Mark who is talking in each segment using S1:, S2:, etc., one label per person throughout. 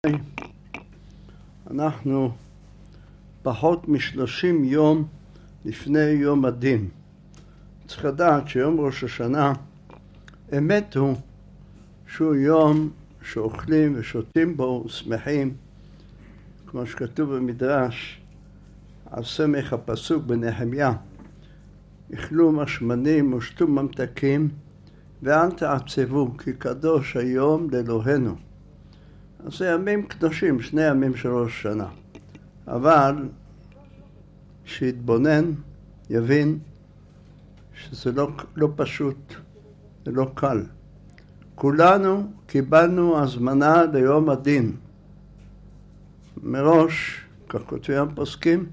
S1: אנחנו פחות מ30 יום לפני יום הדין. צריך לדעת שיום ראש השנה אמת הוא שהוא יום שאוכלים ושותים בו ושמחים, כמו שכתוב במדרש על סמך הפסוק בנחמיה: אכלו משמנים ושתו ממתקים ואל תעצבו כי קדוש היום לאלוהינו. אז זה ימים קדושים, 2 ימים של ראש השנה. אבל שיתבונן, יבין שזה לא פשוט, זה לא קל. כולנו קיבלנו הזמנה ליום הדין. מראש, כך כותבים הפוסקים,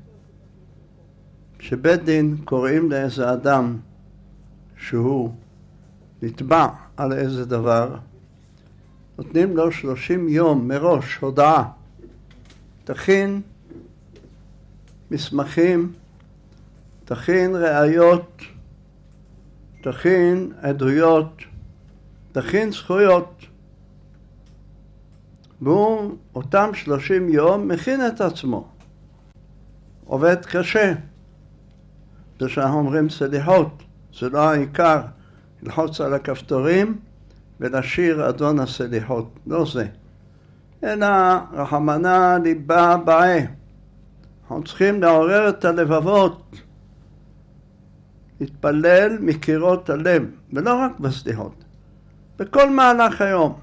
S1: שבית דין קוראים לאיזה אדם שהוא נתבע על איזה דבר, נותנים לו 30 יום מראש הודעה: תכין מסמכים, תכין ראיות, תכין עדויות, תכין זכויות. והוא אותם 30 יום מכין את עצמו, עובד קשה. זה שאנחנו אומרים סליחות, זה לא העיקר ללחוץ על הכפתורים ולשיר אדון הסליחות, לא זה, אלא רחמנא ליבא בעי. אנחנו צריכים לעורר את הלבבות, להתפלל מקירות הלב, ולא רק בסליחות, בכל מהלך היום.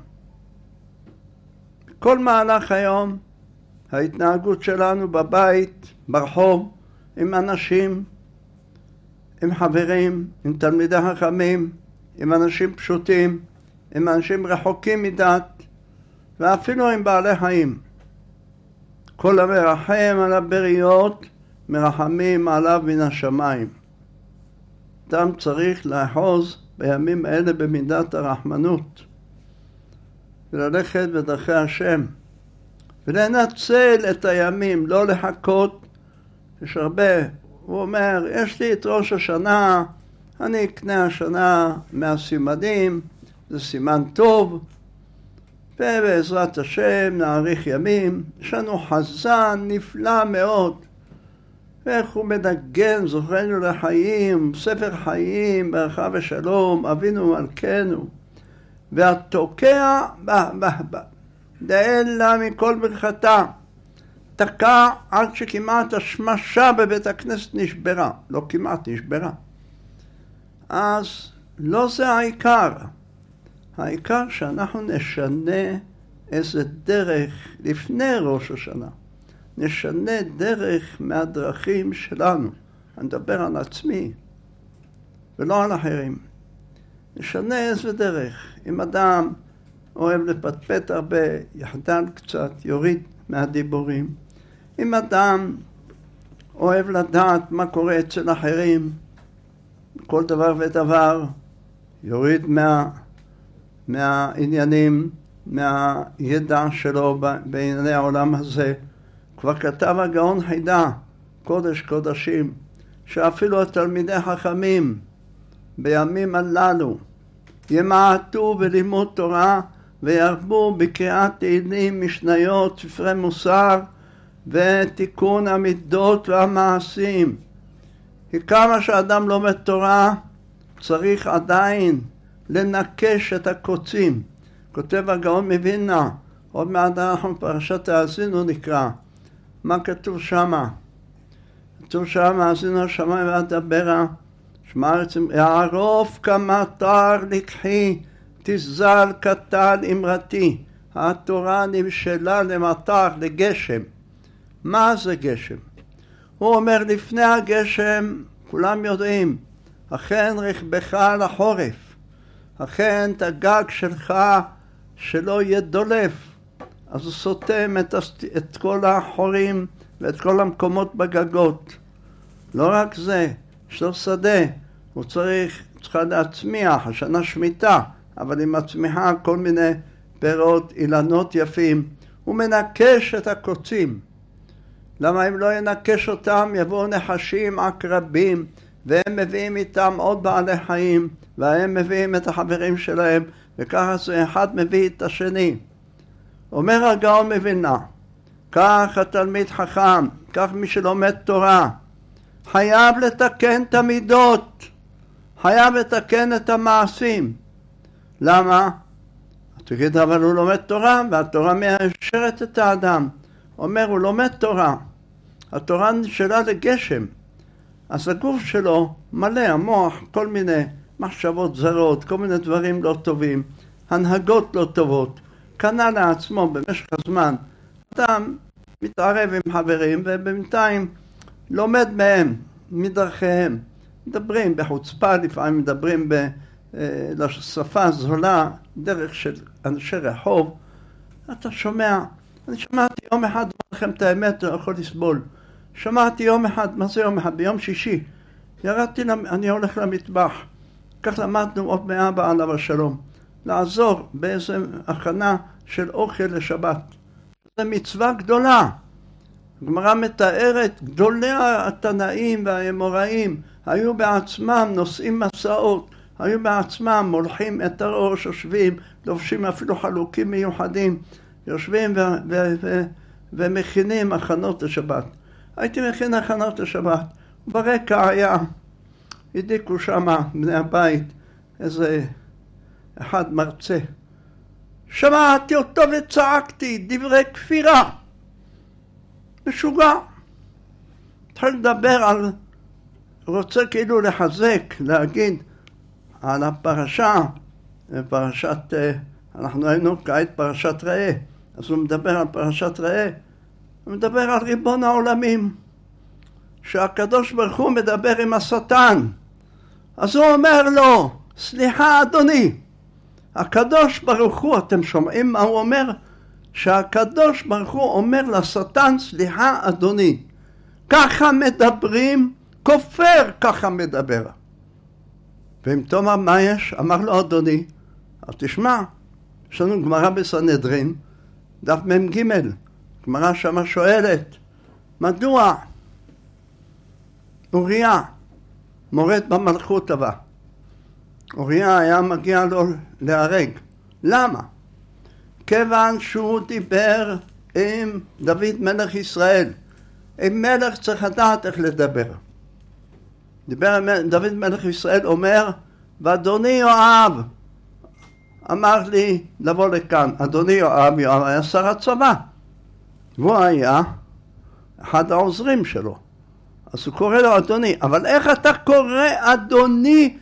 S1: בכל מהלך היום ההתנהגות שלנו בבית, ברחוב, עם אנשים, עם חברים, עם תלמידי חכמים, עם אנשים פשוטים, עם אנשים רחוקים מדת, ואפילו עם בעלי חיים. כל המרחם על הבריות מרחמים עליו מן השמיים. אדם צריך לאחוז בימים אלה במידת הרחמנות, וללכת בדרכי השם, ולנצל את הימים, לא לחכות. יש הרבה, הוא אומר, יש לי את ראש השנה, אני אקנה השנה מהסימנים, זה סימן טוב, ובעזרת השם נאריך ימים. יש לנו חזן נפלא מאוד, ואיך הוא מדגן זוכרנו לחיים, ספר חיים, ברכה ושלום, אבינו מלכנו, והתוקע דאלה מכל ברכתה, תקע עד שכמעט השמשה בבית הכנסת נשברה, לא כמעט נשברה. אז לא זה העיקר. העיקר שאנחנו נשנה איזה דרך לפני ראש השנה. נשנה דרך מהדרכים שלנו. אני מדבר על עצמי ולא על אחרים. נשנה איזה דרך. אם אדם אוהב לפטפט הרבה, יחדל קצת, יוריד מהדיבורים. אם אדם אוהב לדעת מה קורה אצל אחרים, כל דבר ודבר, יוריד מהעניינים, מהידע שלו בענייני העולם הזה. כבר כתב הגאון חידה, קודש קודשים, שאפילו התלמידי חכמים בימים הללו ימעטו בלימוד תורה וירבו בקריאת תהילים, משניות, ספרי מוסר ותיקון המידות והמעשים. כי כמה שאדם לומד תורה צריך עדיין לנקש את הקוצים. כותב הגאון מווילנה, עוד מעט אנחנו פרשת האזינו נקרא. מה כתוב שמה? כתוב שמה, האזינו השמיים ואדברה, שמע ארץ יערוף כמטר לקחי, תזל כטל אמרתי. התורה נמשלה למטר, לגשם. מה זה גשם? הוא אומר לפני הגשם, כולם יודעים, אכן רכבך לחורף, אכן את הגג שלך שלא יהיה דולף. אז הוא סותם את כל החורים ואת כל המקומות בגגות. לא רק זה, יש לו שדה, הוא צריכה להצמיח, השנה שמיטה, אבל היא מצמיחה כל מיני פירות, אילנות יפים. הוא מנקש את הקוצים. למה אם לא ינקש אותם יבואו נחשים, עקרבים, והם מביאים איתם עוד בעלי חיים, והם מביאים את החברים שלהם, וככה זה אחד מביא את השני. אומר הגאון מווילנה, כך התלמיד חכם, כך מי שלומד תורה, חייב לתקן את המידות, חייב לתקן את המעשים. למה? תגיד, אבל הוא לומד תורה, והתורה מיישרת את האדם. אומר, הוא לומד תורה, התורה נשאלה לגשם, אז הגוף שלו מלא, המוח, כל מיני מחשבות זרות, כל מיני דברים לא טובים, הנהגות לא טובות, קנה לעצמו במשך הזמן. אדם מתערב עם חברים ובינתיים לומד מהם, מדרכיהם. מדברים בחוצפה, לפעמים מדברים לשפה זולה, דרך של אנשי רחוב. אתה שומע, אני שמעתי יום אחד, אומר לכם את האמת, אני יכול לסבול. שמעתי יום אחד, מה זה יום אחד? ביום שישי. ירדתי, אני הולך למטבח. כך למדנו עוד מאבא עליו השלום. לעזור באיזו הכנה של אוכל לשבת. זו מצווה גדולה. הגמרא מתארת, גדולי התנאים והאמוראים היו בעצמם נושאים מסעות, היו בעצמם מולכים את הראש, יושבים, לובשים אפילו חלוקים מיוחדים, יושבים ומכינים הכנות לשבת. הייתי מכין הכנות לשבת, ברקע היה, הדיקו שמה בני הבית איזה אחד מרצה. שמעתי אותו וצעקתי דברי כפירה. משוגע. התחיל לדבר על, רוצה כאילו לחזק, להגיד על הפרשה, פרשת, אנחנו היינו כעת פרשת ראה, אז הוא מדבר על פרשת ראה, הוא מדבר על ריבון העולמים, שהקדוש ברוך הוא מדבר עם השטן, אז הוא אומר לו, סליחה אדוני, הקדוש ברוך הוא, אתם שומעים מה הוא אומר? שהקדוש ברוך הוא אומר לשטן, סליחה אדוני, ככה מדברים, כופר ככה מדבר. ואם תאמר מה יש? אמר לו אדוני, אז תשמע, יש לנו גמרא בסנהדרין, דף מ"ג, גמרא שמה שואלת, מדוע אוריה מורד במלכות הבא? אוריה היה מגיע לו להרג. למה? כיוון שהוא דיבר עם דוד מלך ישראל. עם מלך צריך לדעת איך לדבר. דוד מלך ישראל אומר, ואדוני יואב אמר לי לבוא לכאן. אדוני יואב היה שר הצבא. והוא היה אחד העוזרים שלו. אז הוא קורא לו אדוני. אבל איך אתה קורא אדוני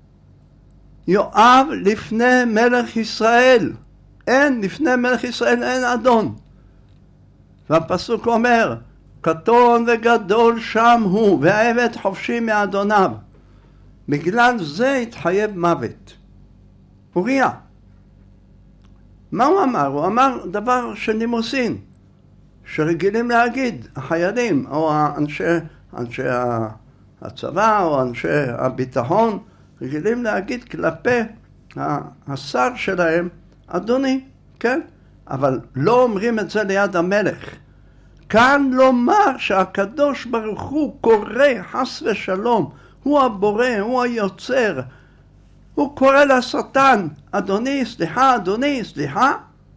S1: יואב לפני מלך ישראל? אין, לפני מלך ישראל אין אדון. והפסוק אומר, קטון וגדול שם הוא, והעבד חופשי מאדוניו. בגלל זה התחייב מוות. אוריה. מה הוא אמר? הוא אמר דבר של נימוסין, שרגילים להגיד, החיילים, או אנשי הצבא, או אנשי הביטחון, רגילים להגיד כלפי השר שלהם, אדוני, כן? אבל לא אומרים את זה ליד המלך. כאן לומר שהקדוש ברוך הוא קורא חס ושלום, הוא הבורא, הוא היוצר, הוא קורא לשטן, אדוני, סליחה, אדוני, סליחה.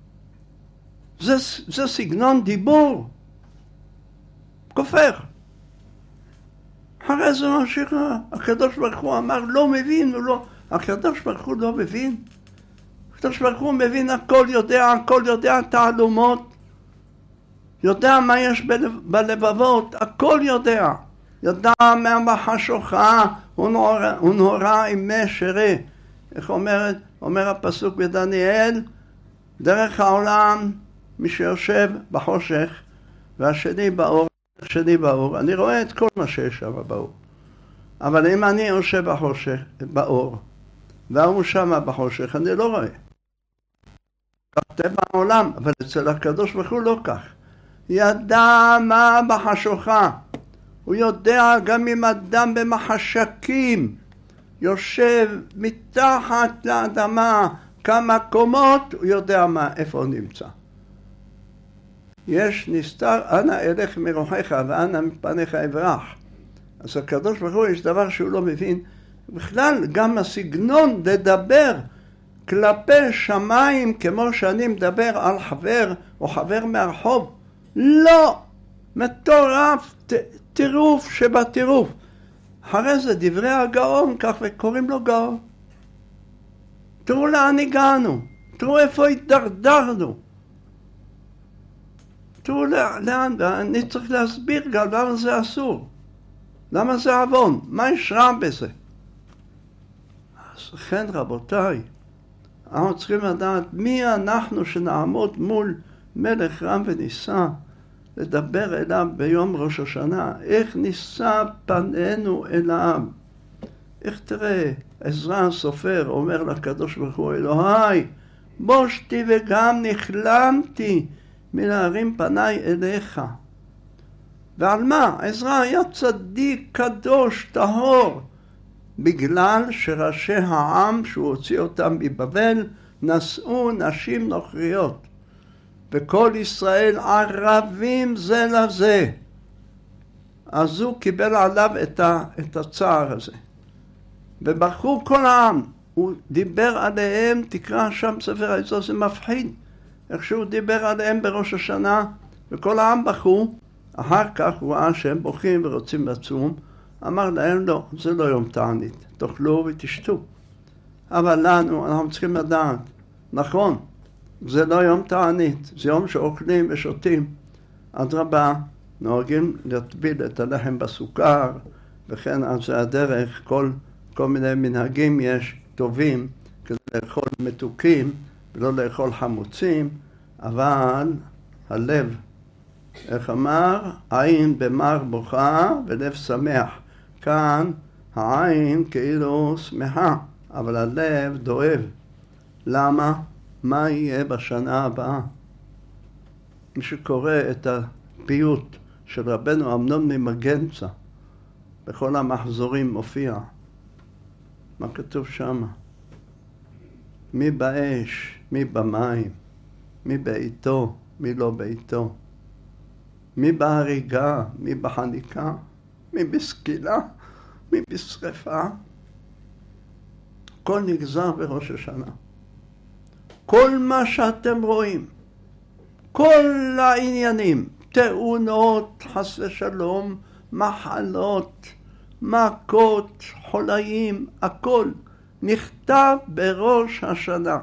S1: זה סגנון דיבור. כופר. אחרי זה ממשיך, הקדוש ברוך הוא אמר, לא מבין, הקדוש ברוך הוא לא מבין. הקדוש ברוך הוא מבין הכל, יודע תעלומות, יודע מה יש בלבבות, הכל יודע. ידע מהחשוכה, הוא נורא עם מי שרה. איך אומר הפסוק בדניאל, דרך העולם מי שיושב בחושך והשני באור, אני רואה את כל מה שיש שם באור. אבל אם אני יושב בחושך, באור, והוא שם בחושך, אני לא רואה. כך טבע העולם, אבל אצל הקדוש ברוך הוא לא כך. ידע מה בחשוכה. הוא יודע גם אם אדם במחשכים יושב מתחת לאדמה כמה קומות, הוא יודע איפה הוא נמצא. יש נסתר, אנא אלך מרוחך ואנא מפניך אברח. אז הקדוש ברוך הוא יש דבר שהוא לא מבין. בכלל גם הסגנון לדבר, כלפי שמיים, כמו שאני מדבר על חבר או חבר מהרחוב. לא! מטורף, טירוף שבטירוף. אחרי זה דברי הגאון, כך וקוראים לו גאון. תראו לאן הגענו, תראו איפה התדרדרנו. תראו לאן, אני צריך להסביר גם למה זה אסור. למה זה עוון? מה יש רע בזה? אז לכן רבותיי, אנחנו צריכים לדעת מי אנחנו שנעמוד מול מלך רם ונישא, לדבר אליו ביום ראש השנה, איך נישא פנינו אליו. איך תראה, עזרא הסופר אומר לקדוש ברוך הוא, אלוהי, בושתי וגם נכלמתי מלהרים פניי אליך. ועל מה? עזרא היה צדיק, קדוש, טהור, בגלל שראשי העם שהוא הוציא אותם מבבל נשאו נשים נוכריות. וכל ישראל ערבים זה לזה. אז הוא קיבל עליו את הצער הזה. ובחרו כל העם. הוא דיבר עליהם, תקרא שם ספר היצור, זה מפחיד. איך שהוא דיבר עליהם בראש השנה, וכל העם בחרו. אחר כך הוא ראה שהם בוכים ורוצים לצום. אמר להם לא, זה לא יום תענית. תאכלו ותשתו. אבל לנו, אנחנו צריכים לדעת. נכון. זה לא יום תענית, זה יום שאוכלים ושותים. אדרבה, נוהגים להטביל את הלחם בסוכר, וכן על זה הדרך, כל מיני מנהגים יש טובים, כדי לאכול מתוקים ולא לאכול חמוצים, אבל הלב, איך אמר? עין במר בוכה ולב שמח. כאן העין כאילו שמחה, אבל הלב דואב. למה? מה יהיה בשנה הבאה? מי שקורא את הפיוט של רבנו אמנון ממגנצה, בכל המחזורים מופיע. מה כתוב שם? מי באש, מי במים, מי בעיתו, מי לא בעיתו, מי בהריגה, מי בחניקה, מי בסקילה, מי בשרפה. הכל נגזר בראש השנה. כל מה שאתם רואים, כל העניינים, תאונות, חס ושלום, מחלות, מכות, חולאים, הכל נכתב בראש השנה.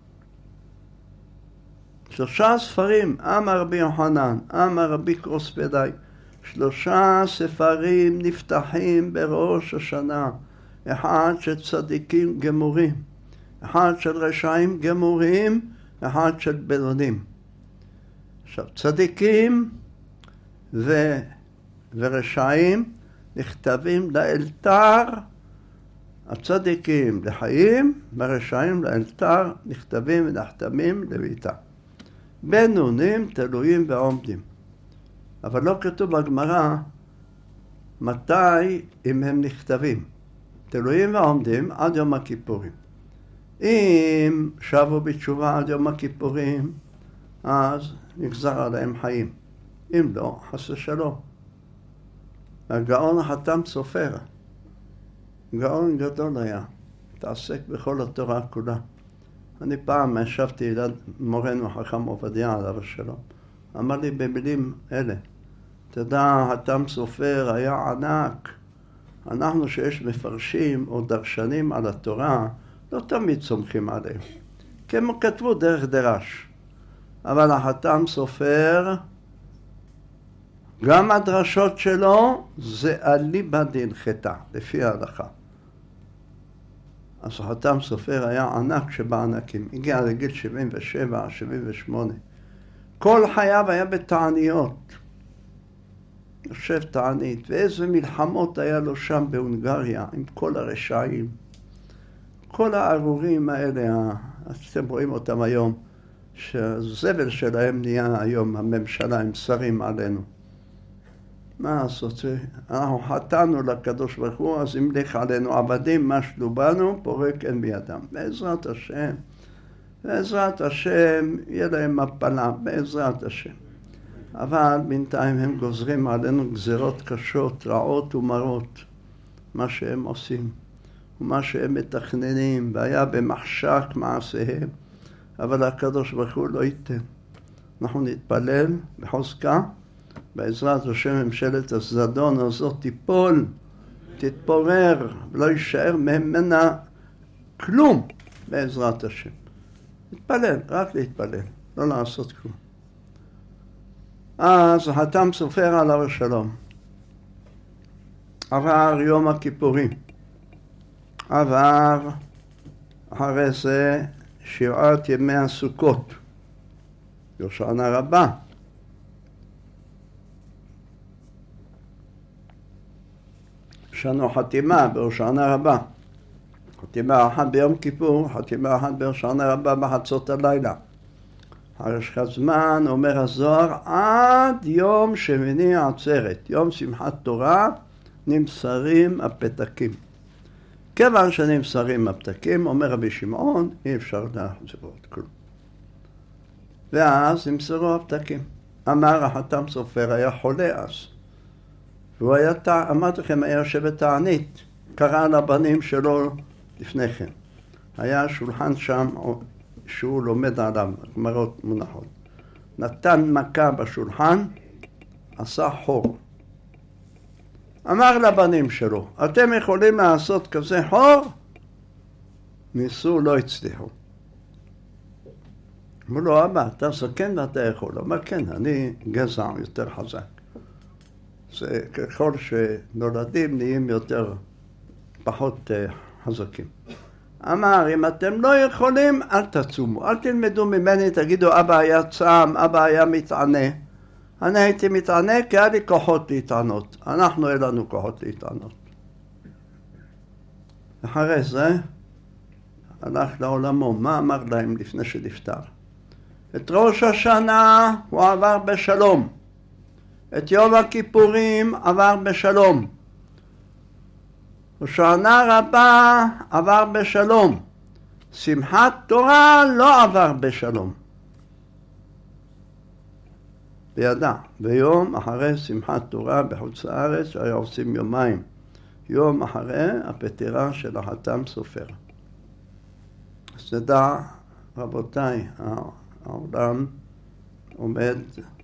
S1: 3 ספרים, אמר רבי יוחנן, אמר רבי קרוספדאי, 3 ספרים נפתחים בראש השנה. אחד של צדיקים גמורים, אחד של רשעים גמורים, אחד של בינונים. עכשיו, צדיקים ורשעים נכתבים לאלתר, הצדיקים לחיים, והרשעים לאלתר נכתבים ונחתמים לביתה. בינונים תלויים ועומדים. אבל לא כתוב בגמרא מתי אם הם נכתבים. תלויים ועומדים עד יום הכיפורים. אם שבו בתשובה עד יום הכיפורים, אז נגזר עליהם חיים. אם לא, חס ושלום. הגאון החתם סופר, גאון גדול היה, התעסק בכל התורה כולה. אני פעם ישבתי ליד מורנו חכם עובדיה עליו השלום. אמר לי במילים אלה, תדע, החתם סופר היה ענק. אנחנו שיש מפרשים או דרשנים על התורה, לא תמיד סומכים עליהם. כמו כתבו דרך דרש. אבל החתם סופר, גם הדרשות שלו זה אליבא דהלכתה, לפי ההלכה. אז החתם סופר היה ענק שבענקים, הגיע לגיל 77, 78. כל חייו היה בתעניות. יושב תענית, ואיזה מלחמות היה לו שם בהונגריה, עם כל הרשעים. כל הארורים האלה, אתם רואים אותם היום, שהזבל שלהם נהיה היום הממשלה, הם שרים עלינו. מה לעשות? אנחנו חטאנו לקדוש ברוך הוא, אז המליך עלינו עבדים, משלו בנו, פורק אין בידם. בעזרת השם, בעזרת השם, יהיה להם מפלה, בעזרת השם. אבל בינתיים הם גוזרים עלינו גזירות קשות, רעות ומרות, מה שהם עושים. ומה שהם מתכננים, והיה במחשק מעשיהם, אבל הקדוש ברוך הוא לא ייתן. אנחנו נתפלל בחוזקה, בעזרת השם ממשלת הזדון הזאת תיפול, תתפורר, ולא יישאר ממנה כלום בעזרת השם. להתפלל, רק להתפלל, לא לעשות כלום. אז החתם סופר עליו השלום. עבר יום הכיפורים. עבר אחרי זה שבעת ימי הסוכות. יושענא רבה. יש לנו חתימה בהושענא רבה. חתימה אחת ביום כיפור, חתימה אחת בהושענא רבה בחצות הלילה. יש זמן, אומר הזוהר, עד יום שמיני עצרת, יום שמחת תורה, נמסרים הפתקים. כיוון שנמסרים הפתקים, אומר רבי שמעון, אי אפשר להחזיר עוד כלום. ואז נמסרו הפתקים. אמר החתם סופר, היה חולה אז. והוא היה, אמרתי לכם, היה יושב בתענית, קרא לבנים שלו לפני כן. היה שולחן שם שהוא לומד עליו, גמרות מונחות. נתן מכה בשולחן, עשה חור. אמר לבנים שלו, אתם יכולים לעשות כזה חור? ניסו, לא הצליחו. אמרו לו, אבא, אתה זקן ואתה יכול. הוא אמר, כן, אני גזע יותר חזק. זה ככל שנולדים נהיים יותר, פחות חזקים. אמר, אם אתם לא יכולים, אל תצומו, אל תלמדו ממני, תגידו, אבא היה צעם, אבא היה מתענה. אני הייתי מתענה כי היה לי כוחות להתענות. אנחנו אין לנו כוחות להתענות. אחרי זה הלך לעולמו. מה אמר להם לפני שנפטר? את ראש השנה הוא עבר בשלום. את יום הכיפורים עבר בשלום. הושענא רבה עבר בשלום. שמחת תורה לא עבר בשלום. בידע, ביום אחרי שמחת תורה בחוץ לארץ, היה עושים יומיים. יום אחרי הפטירה של החתם סופר. אז נדע, רבותיי, העולם עומד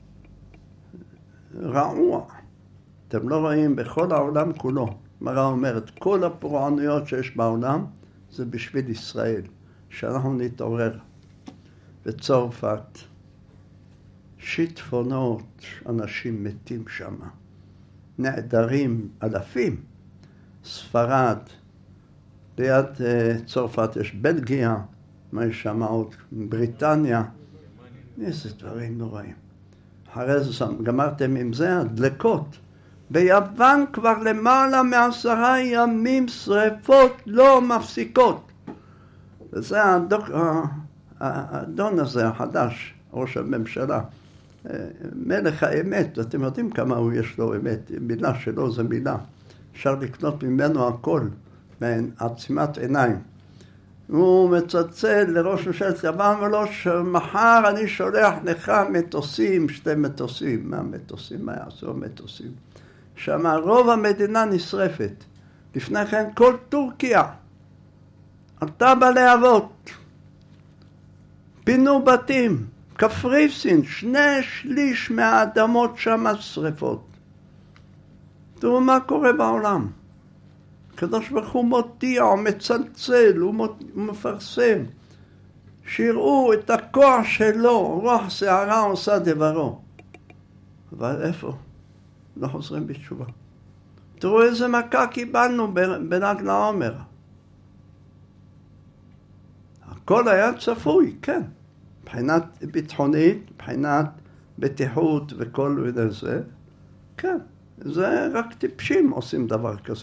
S1: רעוע. אתם לא רואים בכל העולם כולו. מראה אומרת, כל הפורענויות שיש בעולם זה בשביל ישראל, שאנחנו נתעורר. בצרפת, שיטפונות, אנשים מתים שם, נעדרים אלפים. ספרד, ליד צרפת יש בלגיה, מה יש שם עוד? בריטניה. איזה דברים נוראים. אחרי זה גמרתם עם זה, הדלקות. ביוון כבר למעלה מ10 ימים שריפות לא מפסיקות. וזה האדון הזה החדש, ראש הממשלה, מלך האמת. אתם יודעים כמה הוא יש לו אמת, מילה שלו זה מילה. אפשר לקנות ממנו הכל, מעצימת עיניים. הוא מצלצל לראש ממשלת יוון ולא שמחר אני שולח לך מטוסים, 2 מטוסים. מה מטוסים? מה יעשו מטוסים? שם רוב המדינה נשרפת. לפני כן כל טורקיה עלתה בלהבות. פינו בתים. קפריסין, 2/3 מהאדמות שם שרפות. תראו מה קורה בעולם. הקדוש ברוך הוא מודיע, הוא מצלצל, הוא מפרסם. שיראו את הכוח שלו, רוח שערה עושה דברו. אבל איפה? לא חוזרים בתשובה. תראו איזה מכה קיבלנו בל"ג לעומר. הכל היה צפוי, כן. מבחינת ביטחונית, מבחינת בטיחות וכל וזה, כן. זה רק טיפשים עושים דבר כזה.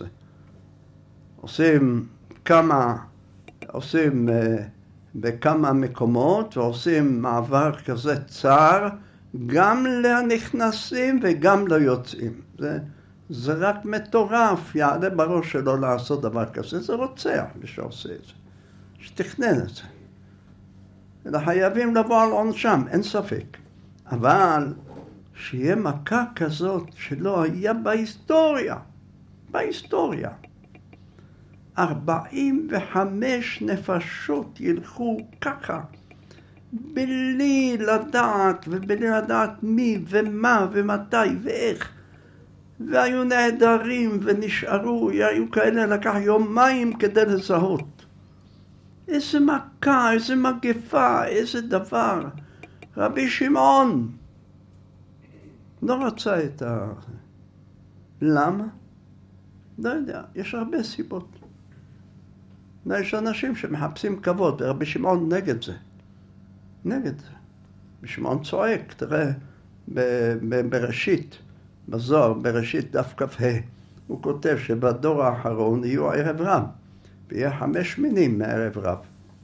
S1: עושים בכמה מקומות ועושים מעבר כזה צר גם לנכנסים וגם ליוצאים. זה רק מטורף, יעלה בראש שלו לעשות דבר כזה, זה רוצח מי שעושה את זה, שתכנן את זה. אלא חייבים לבוא על עונשם, אין ספק. אבל שיהיה מכה כזאת שלא היה בהיסטוריה. 45 נפשות ילכו ככה, בלי לדעת ובלי לדעת מי ומה ומתי ואיך, והיו נהדרים ונשארו, היו כאלה לקח יומיים כדי לזהות. איזה מכה, איזה מגפה, איזה דבר. רבי שמעון לא רצה את ה... למה? לא יודע, יש הרבה סיבות. יש אנשים שמחפשים כבוד, ורבי שמעון נגד זה. נגד זה. רבי שמעון צועק, תראה, בראשית, בזוהר, בראשית דף כ"ה, הוא כותב שבדור האחרון יהיו ערב רב, ויהיה 5 מינים מערב רב.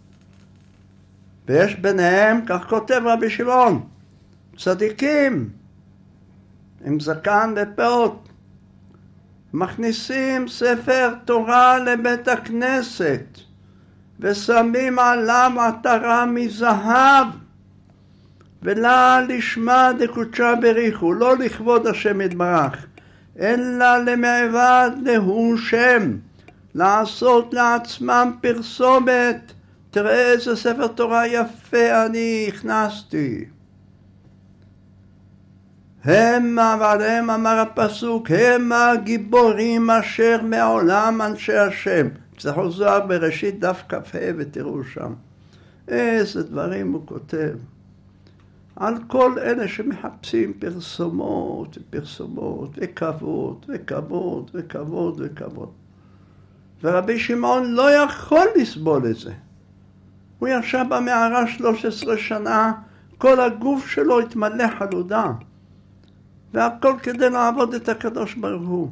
S1: ויש ביניהם, כך כותב רבי שמעון, צדיקים, עם זקן ופאות, מכניסים ספר תורה לבית הכנסת, ושמים עליו עטרה מזהב, ולה לשמה דקודשה בריחו, לא לכבוד השם יתברך, אלא למעבד להוא שם, לעשות לעצמם פרסומת. תראה איזה ספר תורה יפה אני הכנסתי. ועליהם אמר הפסוק, הם הגיבורים אשר מעולם אנשי השם. תפתחו זוהר בראשית דף כ"ה ותראו שם. איזה דברים הוא כותב. על כל אלה שמחפשים פרסומות ופרסומות וכבוד וכבוד וכבוד וכבוד. ורבי שמעון לא יכול לסבול את זה. הוא ישב במערה 13 שנה, כל הגוף שלו התמלא חלודה. והכל כדי לעבוד את הקדוש ברוך הוא.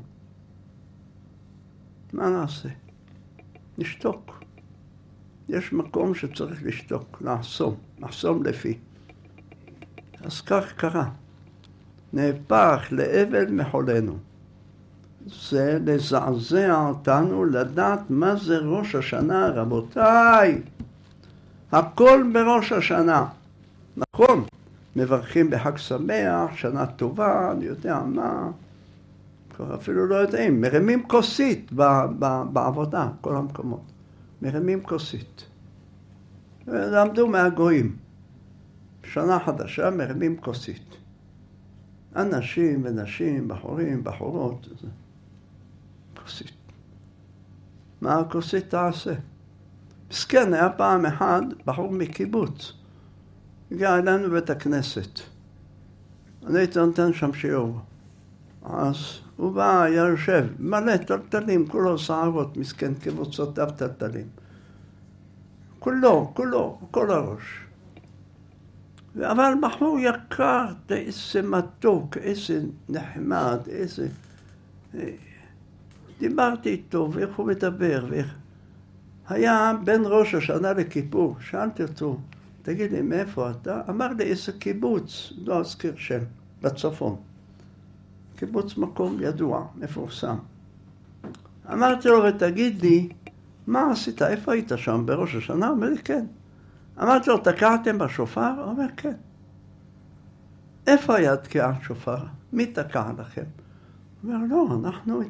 S1: מה נעשה? נשתוק. יש מקום שצריך לשתוק, לחסום לפי. אז כך קרה. נהפך לאבל מחולנו. זה לזעזע אותנו לדעת מה זה ראש השנה, רבותיי. הכל בראש השנה. נכון, מברכים בחג שמח, שנה טובה, אני יודע מה. אפילו לא יודעים, מרימים כוסית בעבודה, כל המקומות. מרימים כוסית. למדו מהגויים. שנה חדשה מרימים כוסית. אנשים ונשים, בחורים, בחורות. כוסית. מה הכוסית תעשה? מסכן, היה פעם אחד בחור מקיבוץ. הגיע אלינו בבית הכנסת. אני הייתי נותן שם שיעור. אז הוא בא, היה יושב, מלא טלטלים, כולו שערות, מסכן, קבוצותיו טלטלים. כולו, כל הראש. אבל בחור יקר, איזה מתוק, איזה נחמד, איזה... דיברתי איתו, ואיך הוא מדבר, ואיך... היה בין ראש השנה לכיפור, שאלתי אותו, תגיד לי, מאיפה אתה? אמר לי, איזה קיבוץ, לא אזכיר שם, בצפון. קיבוץ מקום ידוע, מפורסם. אמרתי לו, ותגיד לי, מה עשית? איפה היית שם בראש השנה? הוא אומר לי, כן. אמרתי לו, תקעתם בשופר? הוא אומר, כן. איפה היה תקיעת שופר? מי תקע לכם? הוא אומר, לא, אנחנו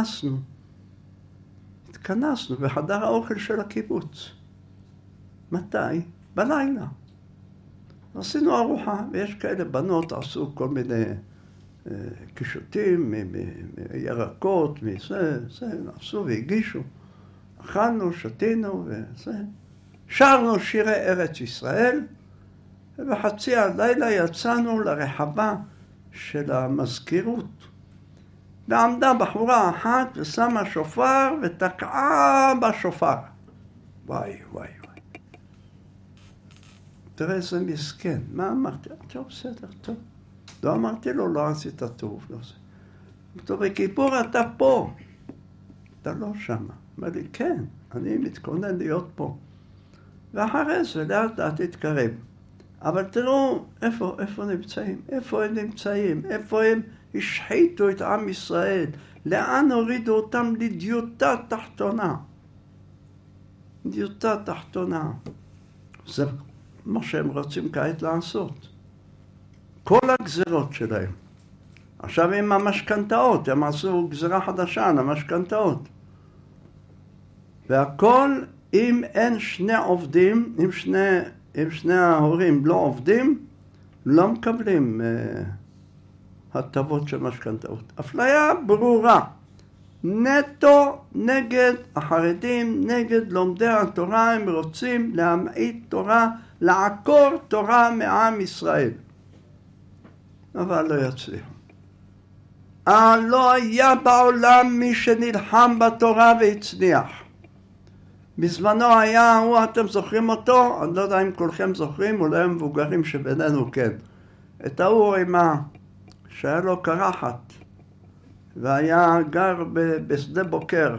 S1: התכנסנו בחדר האוכל של הקיבוץ. מתי? בלילה. עשינו ארוחה, ויש כאלה בנות, עשו כל מיני קישוטים, ירקות, עשו והגישו. אכלנו, שתינו וזה. שרנו שירי ארץ ישראל, ובחצי הלילה יצאנו לרחבה של המזכירות. ועמדה בחורה אחת ושמה שופר ותקעה בשופר. וואי. תראה איזה מסכן. מה אמרתי? טוב, בסדר, טוב. לא אמרתי לו, לא עשית טוב. לא זה. טוב, בכיפור אתה פה. אתה לא שמה. אמר לי, כן, אני מתכונן להיות פה. ואחרי זה לאט לאט תתקרב. אבל תראו איפה נמצאים, איפה הם נמצאים, איפה הם השחיתו את עם ישראל, לאן הורידו אותם לדיוטה תחתונה. דיוטה תחתונה. זה מה שהם רוצים כעת לעשות. כל הגזירות שלהם. עכשיו עם המשכנתאות, הם עשו גזירה חדשה על המשכנתאות. והכל אם אין שני עובדים, אם שני ההורים לא עובדים, לא מקבלים הטבות של משכנתאות. אפליה ברורה. נטו נגד החרדים, נגד לומדי התורה, הם רוצים להמעיט תורה, לעקור תורה מעם ישראל. אבל לא יצליחו. לא היה בעולם מי שנלחם בתורה והצליח. בזמנו היה הוא, אתם זוכרים אותו? אני לא יודע אם כולכם זוכרים, אולי המבוגרים שבינינו כן. את ההוא שהיה לו קרחת, והיה גר בשדה בוקר,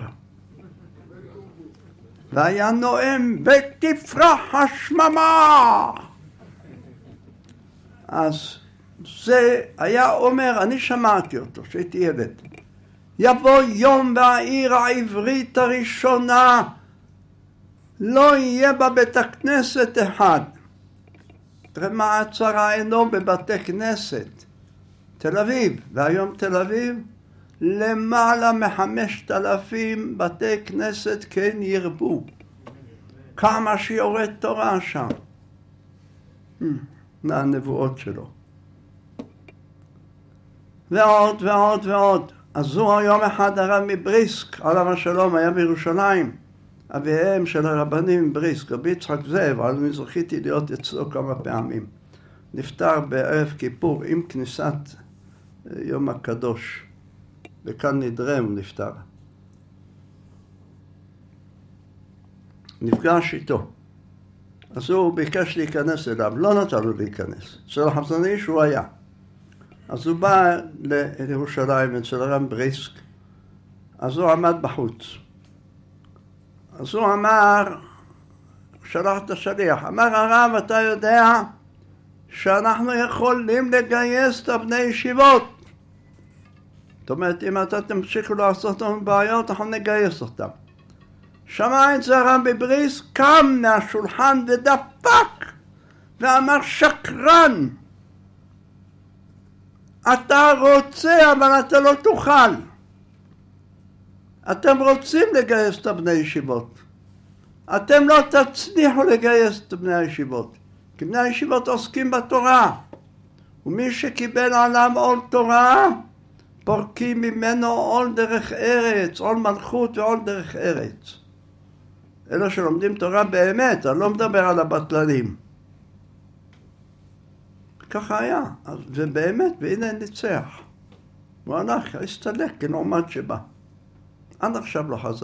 S1: והיה נואם ותפרח השממה. אז זה היה אומר, אני שמעתי אותו שהייתי ילד, יבוא יום והעיר העברית הראשונה לא יהיה בה בית הכנסת אחד. תראה מה הצרה אינו בבתי כנסת. תל אביב, והיום תל אביב למעלה מ5,000 בתי כנסת כן ירבו. כמה שיורד תורה שם. מהנבואות שלו. ועוד ועוד ועוד. אז הוא יום אחד הרב מבריסק, עליו השלום, היה בירושלים. אביהם של הרבנים מבריסק, רבי יצחק זאב, אז אני זכיתי להיות אצלו כמה פעמים. נפטר בערב כיפור עם כניסת יום הקדוש. וכאן נדרה הוא נפטר. נפגש איתו. אז הוא ביקש להיכנס אליו, לא נתן לו להיכנס. אצל החזון איש הוא היה. אז הוא בא לירושלים אצל הרב בריסק, אז הוא עמד בחוץ. אז הוא אמר, שלח את השליח, אמר הרב, אתה יודע שאנחנו יכולים לגייס את הבני ישיבות. זאת אומרת, אם אתה תמשיכו לעשות לנו בעיות, אנחנו נגייס אותם. שמע את זה הרב בבריסק, קם מהשולחן ודפק, ואמר שקרן. אתה רוצה, אבל אתה לא תוכל. אתם רוצים לגייס את בני הישיבות. אתם לא תצליחו לגייס את בני הישיבות. כי בני הישיבות עוסקים בתורה. ומי שקיבל עליו עול תורה, פורקים ממנו עול דרך ארץ, עול מלכות ועול דרך ארץ. אלה שלומדים תורה באמת, אני לא מדבר על הבטלנים. ככה היה, ובאמת, והנה ניצח. הוא הלך, הסתלק כנעמד שבא. עד עכשיו לא חזר.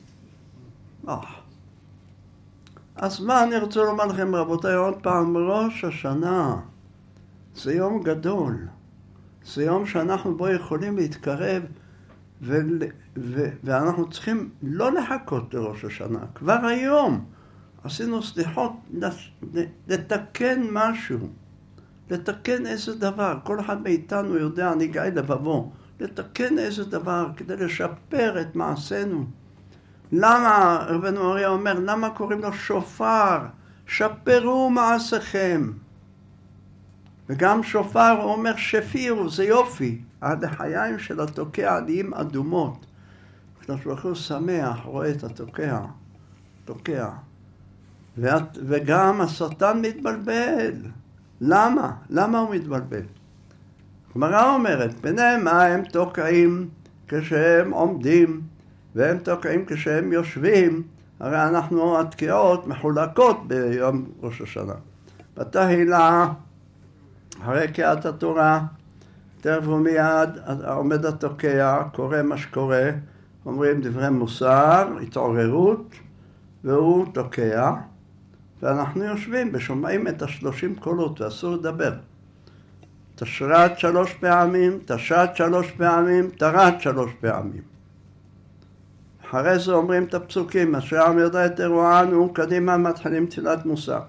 S1: אז מה אני רוצה לומר לכם, רבותיי, עוד פעם, ראש השנה. זה יום גדול. זה יום שאנחנו בו יכולים להתקרב, ואנחנו צריכים לא לחכות לראש השנה. כבר היום עשינו סליחות לתקן משהו. לתקן איזה דבר. כל אחד מאיתנו יודע, נגעי לבבו. לתקן איזה דבר כדי לשפר את מעשינו. למה, רבנו אריה אומר, למה קוראים לו שופר? שפרו מעשיכם. וגם שופר הוא אומר שפירו, זה יופי. הדחיים של התוקע נהיים אדומות. הקדוש ברוך הוא שמח, רואה את התוקע. תוקע. וגם השטן מתבלבל. למה? למה הוא מתבלבל? הגמרא אומרת, בני מה הם תוקעים כשהם עומדים, והם תוקעים כשהם יושבים, הרי אנחנו התקיעות מחולקות ביום ראש השנה. בתהילה, אחרי קריאת התורה, תכף ומיד עומד התוקע, קורא מה שקורה, אומרים דברי מוסר, התעוררות, והוא תוקע, ואנחנו יושבים ושומעים את 30 קולות, ואסור לדבר. תשרת 3 פעמים, תשת 3 פעמים, תרת 3 פעמים. אחרי זה אומרים את הפסוקים, אשר העם יודע את אירוענו, קדימה מתחילים תפילת מוסר.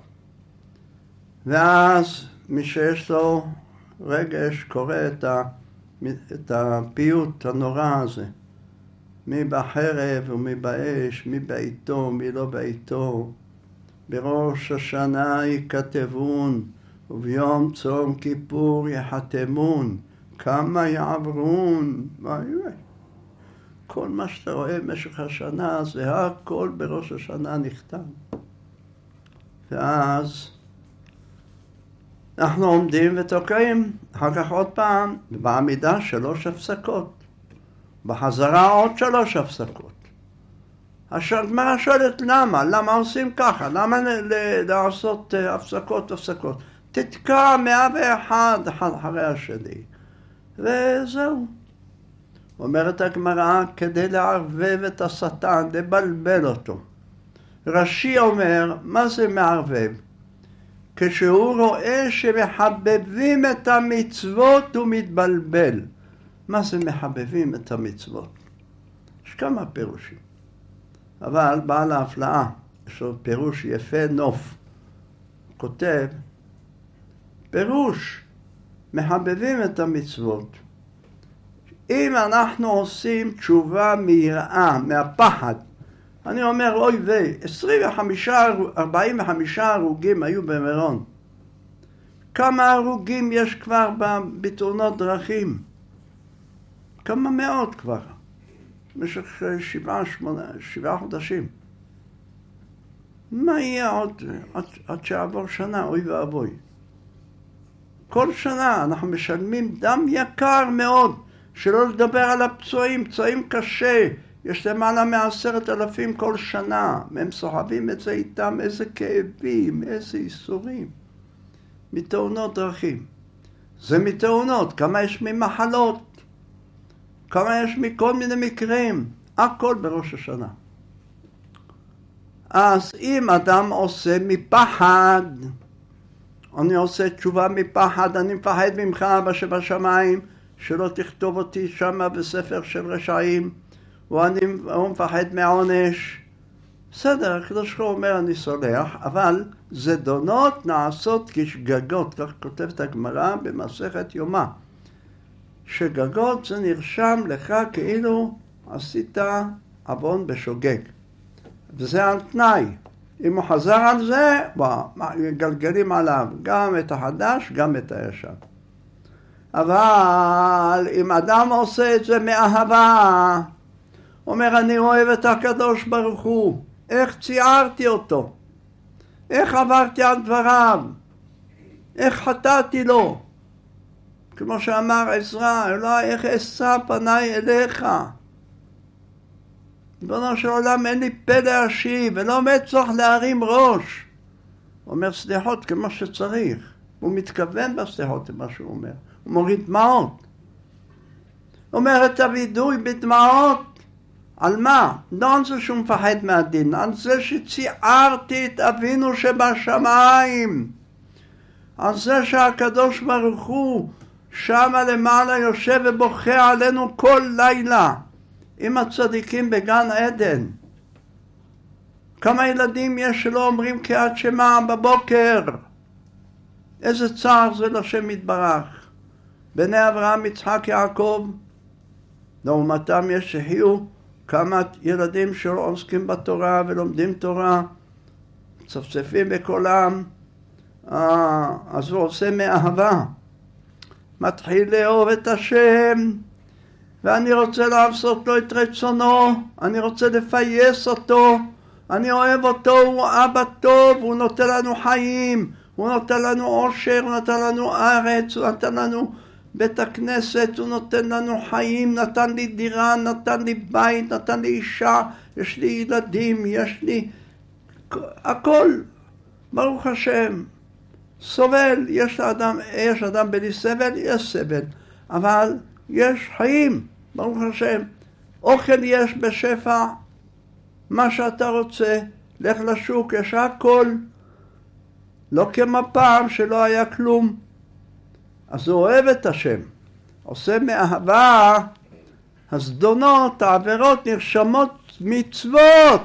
S1: ואז מי שיש לו רגש קורא את הפיוט הנורא הזה. מי בחרב ומי באש, מי בעיתו, מי לא בעיתו. בראש השנה יכתבון, וביום צום כיפור יחתמון. כמה יעברון. כל מה שאתה רואה במשך השנה, זה הכל בראש השנה נכתב. ואז אנחנו עומדים ותוקעים, אחר כך עוד פעם, בעמידה 3 הפסקות. בחזרה עוד 3 הפסקות. הגמרא שואלת למה? למה עושים ככה? למה לעשות הפסקות? תתקע 101 אחד אחרי השני. וזהו. אומרת הגמרא, כדי לערבב את השטן, לבלבל אותו. רש"י אומר, מה זה מערבב? כשהוא רואה שמחבבים את המצוות הוא מתבלבל. מה זה מחבבים את המצוות? יש כמה פירושים. אבל בעל ההפלאה, יש לו פירוש יפה נוף. כותב, פירוש, מחבבים את המצוות. אם אנחנו עושים תשובה מיראה, מהפחד, אני אומר, אוי ויי, 45 הרוגים היו במירון. כמה הרוגים יש כבר בתאונות דרכים? כמה מאות כבר. במשך 7 חודשים. מה יהיה עוד עד שעבור שנה? אוי ואבוי. כל שנה אנחנו משלמים דם יקר מאוד, שלא לדבר על הפצועים, פצועים קשה. יש למעלה מ10,000 כל שנה. הם סוחבים את זה איתם, איזה כאבים, איזה איסורים. מתאונות דרכים. זה מתאונות, כמה יש ממחלות. כמה יש מכל מיני מקרים, הכל בראש השנה. אז אם אדם עושה מפחד, אני עושה תשובה מפחד, אני מפחד ממך אבא שבשמיים, שלא תכתוב אותי שמה בספר של רשעים, הוא מפחד מעונש. בסדר, הקדוש ברוך הוא אומר אני סולח, אבל זדונות נעשות כשגגות, כך כותבת הגמרא במסכת יומא. שגגות זה נרשם לך כאילו עשית עוון בשוגג. וזה על תנאי. אם הוא חזר על זה, גלגלים עליו גם את החדש, גם את הישן. אבל אם אדם עושה את זה מאהבה, אומר אני אוהב את הקדוש ברוך הוא, איך ציירתי אותו, איך עברתי על דבריו, איך חטאתי לו. כמו שאמר עזרא, אלוהי איך אשא פניי אליך. ריבונו של עולם אין לי פה להשיב ולא מצליח להרים ראש. הוא אומר סליחות כמו שצריך. הוא מתכוון בסליחות למה שהוא אומר. הוא מוריד דמעות. הוא אומר את הווידוי בדמעות. על מה? לא על זה שהוא מפחד מהדין, על זה שציירתי את אבינו שבשמיים. על זה שהקדוש ברוך הוא שמה למעלה יושב ובוכה עלינו כל לילה עם הצדיקים בגן עדן. כמה ילדים יש שלא אומרים קריאת שמע בבוקר? איזה צער זה לשם יתברך. בני אברהם, יצחק, יעקב, לעומתם יש שחיו כמה ילדים שלא עוסקים בתורה ולומדים תורה, צפצפים בקולם, אז הוא עושה מאהבה. מתחיל לאהוב את השם, ואני רוצה לעשות לו את רצונו, אני רוצה לפייס אותו, אני אוהב אותו, הוא אבא טוב, הוא נותן לנו חיים, הוא נותן לנו עושר, הוא נותן לנו ארץ, הוא נותן לנו בית הכנסת, הוא נותן לנו חיים, נתן לי דירה, נתן לי בית, נתן לי אישה, יש לי ילדים, יש לי הכל, ברוך השם. סובל, יש אדם בלי סבל, יש סבל, אבל יש חיים, ברוך השם. אוכל יש בשפע, מה שאתה רוצה, לך לשוק, יש הכל, לא כמו פעם שלא היה כלום. אז הוא אוהב את השם, עושה מאהבה, הזדונות, העבירות נרשמות מצוות.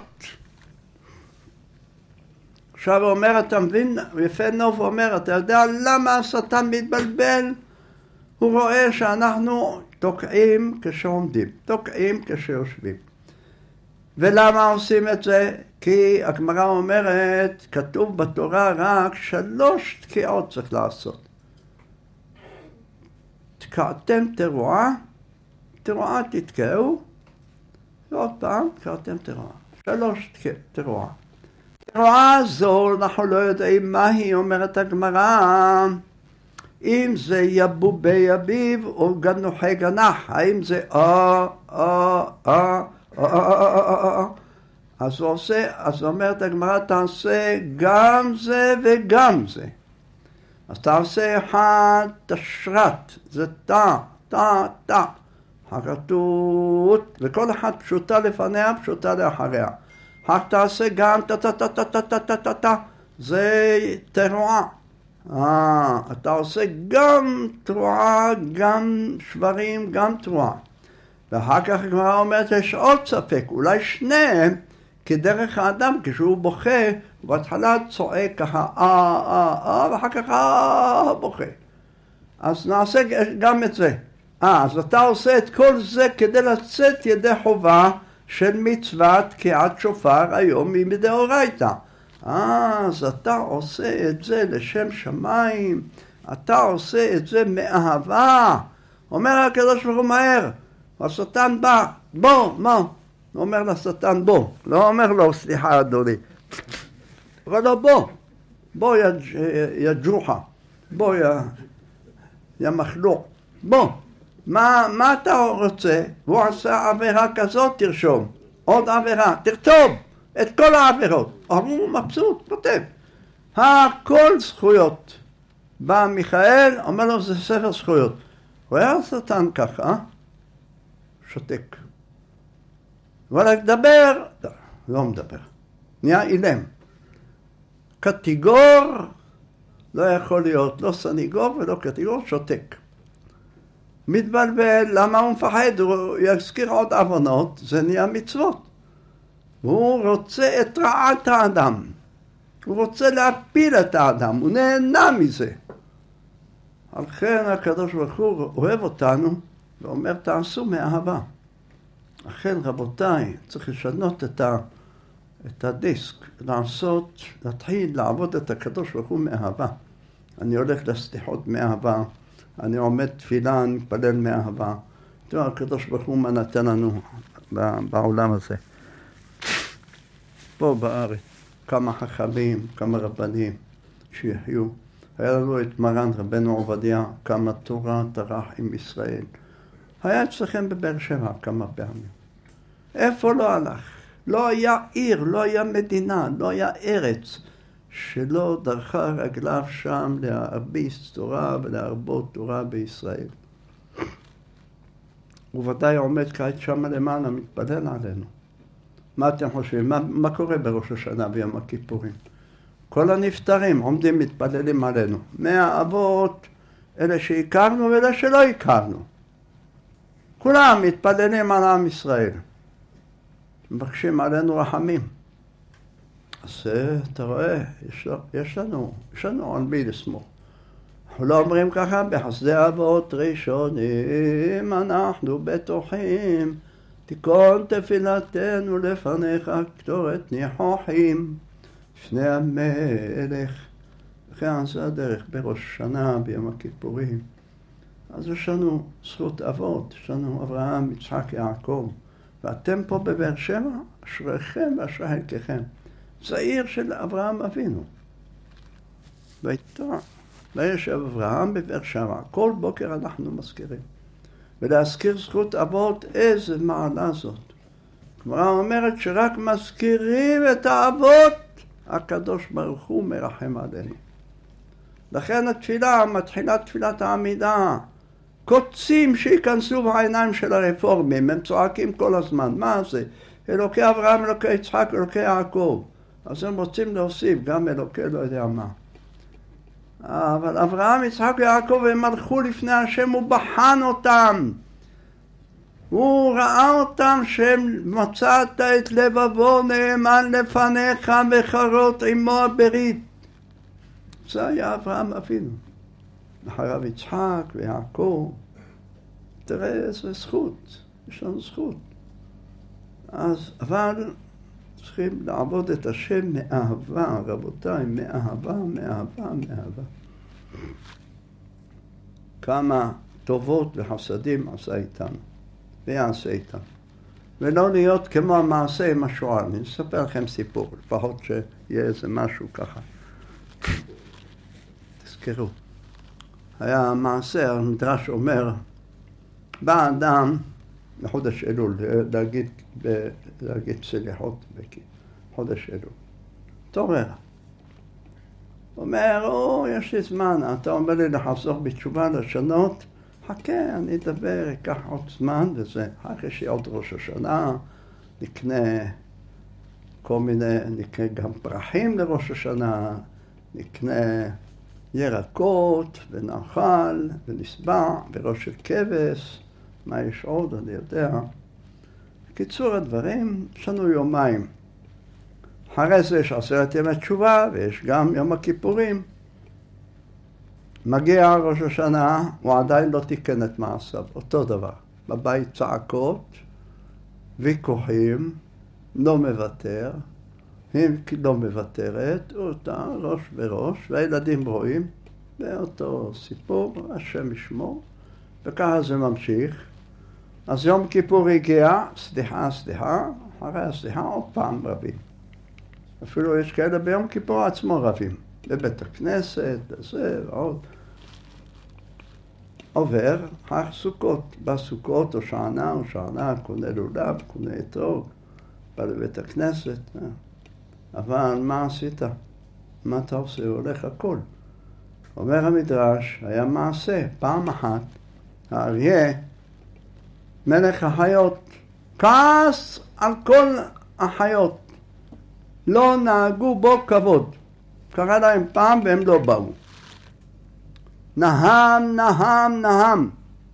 S1: עכשיו הוא אומר, אתה מבין, יפה נוף אומר, אתה יודע למה השטן מתבלבל? הוא רואה שאנחנו תוקעים כשעומדים, תוקעים כשיושבים. ולמה עושים את זה? כי הגמרא אומרת, כתוב בתורה רק 3 תקיעות צריך לעשות. תקעתם תרועה, תרועה תתקעו, ועוד פעם, קראתם תרועה. 3 תרועה. תרועה זו, אנחנו לא יודעים מה היא, אומרת הגמרא, אם זה יבובי אביב או גנוחי גנח, האם זה אז הוא עושה, אז אומרת הגמרא, תעשה גם זה וגם זה. אז תעשה אחד תשרת, זה תא, הכתות, וכל אחת פשוטה לפניה, פשוטה לאחריה. אחר תעשה גם תא, זה תרועה. אתה עושה גם תרועה, גם שברים, גם תרועה. ואחר כך הגמרא אומרת, יש עוד ספק, אולי שניהם, כדרך האדם, כשהוא בוכה, בהתחלה צועק ככה, ואחר כך בוכה. אז נעשה גם את זה. אז אתה עושה את כל זה כדי לצאת ידי חובה של מצוות תקיעת שופר היום מדאורייתא. אז אתה עושה את זה לשם שמיים, אתה עושה את זה מאהבה. אומר הקדוש ברוך הוא מהר, השטן בא, בוא, מה? הוא אומר לשטן בוא, לא אומר לו סליחה אדוני. אבל לא בוא יא ג'וחה, בוא יא מחלוק, בוא. מה אתה רוצה? והוא עשה עבירה כזאת, תרשום. עוד עבירה, תכתוב את כל העבירות. הוא מבסוט, כותב. הכל זכויות. בא מיכאל, אומר לו זה ספר זכויות. הוא היה שטן ככה, שותק. אבל לדבר, לא מדבר. נהיה אילם. קטגור לא יכול להיות, לא סניגור ולא קטגור, שותק. מתבלבל, למה הוא מפחד? הוא יזכיר עוד עוונות, זה נהיה מצוות. הוא רוצה את רעת האדם. הוא רוצה להפיל את האדם, הוא נהנה מזה. על כן הקדוש ברוך הוא אוהב אותנו, ואומר תעשו מאהבה. לכן רבותיי, צריך לשנות את הדיסק, להתחיל לעבוד את הקדוש ברוך הוא מאהבה. אני הולך לסליחות מאהבה, אני עומד תפילה, אני מתפלל מאהבה. תראו, הקדוש ברוך הוא מה נתן לנו בעולם הזה. פה בארץ, כמה חכמים, כמה רבנים שיחיו. היה לנו את מרן רבנו עובדיה, כמה תורה טרח עם ישראל. היה אצלכם בבאר שבע כמה פעמים. איפה לא הלך? לא היה עיר, לא היה מדינה, לא היה ארץ, שלא דרכה רגליו שם להרביץ תורה ולהרבות תורה בישראל. הוא ודאי עומד כעת שם למעלה, מתפלל עלינו. מה אתם חושבים? מה קורה בראש השנה ויום הכיפורים? כל הנפטרים עומדים מתפללים עלינו. מהאבות, אלה שהכרנו ואלה שלא הכרנו. כולם מתפללים על עם ישראל. מבקשים עלינו רחמים. אז אתה רואה, יש לנו על מי לסמוך. אנחנו לא אומרים ככה, בחסדי אבות ראשונים אנחנו בטוחים, תיקון תפילתנו לפניך קטורת ניחוחים, לפני המלך. וכן זה הדרך בראש שנה, ביום הכיפורים. אז יש לנו זכות אבות, יש לנו אברהם, יצחק, יעקב. ואתם פה בבאר שבע, אשריכם ואשרי חלקכם. זה עיר של אברהם אבינו. וישב אברהם בבאר שבע. כל בוקר אנחנו מזכירים. ולהזכיר זכות אבות, איזה מעלה זאת. הגמרא אומרת שרק מזכירים את האבות, הקדוש ברוך הוא מרחם עלינו. לכן התפילה, מתחילה תפילת העמידה. קוצים שיכנסו בעיניים של הרפורמים, הם צועקים כל הזמן. מה זה? אלוקי אברהם, אלוקי יצחק, אלוקי יעקב. אז הם רוצים להוסיף גם אלוקי לא יודע מה. אבל אברהם, יצחק ויעקב הם הלכו לפני השם, הוא בחן אותם. הוא ראה אותם שהם מצאת את לבבו נאמן לפניך וחרות עמו הברית. זה היה אברהם אבינו. אחריו יצחק ויעקב. תראה איזה זכות, יש לנו זכות. אז אבל צריכים לעבוד את השם מאהבה, רבותיי, מאהבה, מאהבה, מאהבה. כמה טובות וחסדים עשה איתנו ויעשה איתנו. ולא להיות כמו המעשה עם השועל. אני אספר לכם סיפור, לפחות שיהיה איזה משהו ככה. תזכרו. היה מעשה, המדרש אומר, בא אדם לחודש אלול, להגיד סליחות בחודש אלול. תורר. אומר, יש לי זמן, אתה אומר לי לחזור בתשובה לשנות, חכה, אני אדבר, אקח עוד זמן וזה. אחרי שיש עוד ראש השנה, נקנה כל מיני, נקנה גם פרחים לראש השנה, נקנה ירקות ונאכל ונשבע וראש של כבש, מה יש עוד, אני יודע. בקיצור הדברים, יש לנו יומיים. אחרי זה יש 10 ימי תשובה ויש גם יום הכיפורים. מגיע ראש השנה, הוא עדיין לא תיקן את מעשיו, אותו דבר. בבית צעקות, ויכוחים, לא מוותר, היא לא מוותרת, אותה ראש בראש, והילדים רואים, באותו סיפור, השם ישמור, וככה זה ממשיך. אז יום כיפור הגיע, סליחה, אחרי הסליחה עוד פעם רבים. אפילו יש כאלה ביום כיפור עצמו רבים, בבית הכנסת, זה ועוד. עובר, סוכות, בסוכות או שענה, קונה לולב, קונה אתרוג, בא לבית הכנסת. אבל מה עשית? מה אתה עושה? הולך הכל. אומר המדרש, היה מעשה, פעם אחת, האריה, מלך החיות, כעס על כל החיות. לא נהגו בו כבוד. קרא להם פעם והם לא באו. נהם.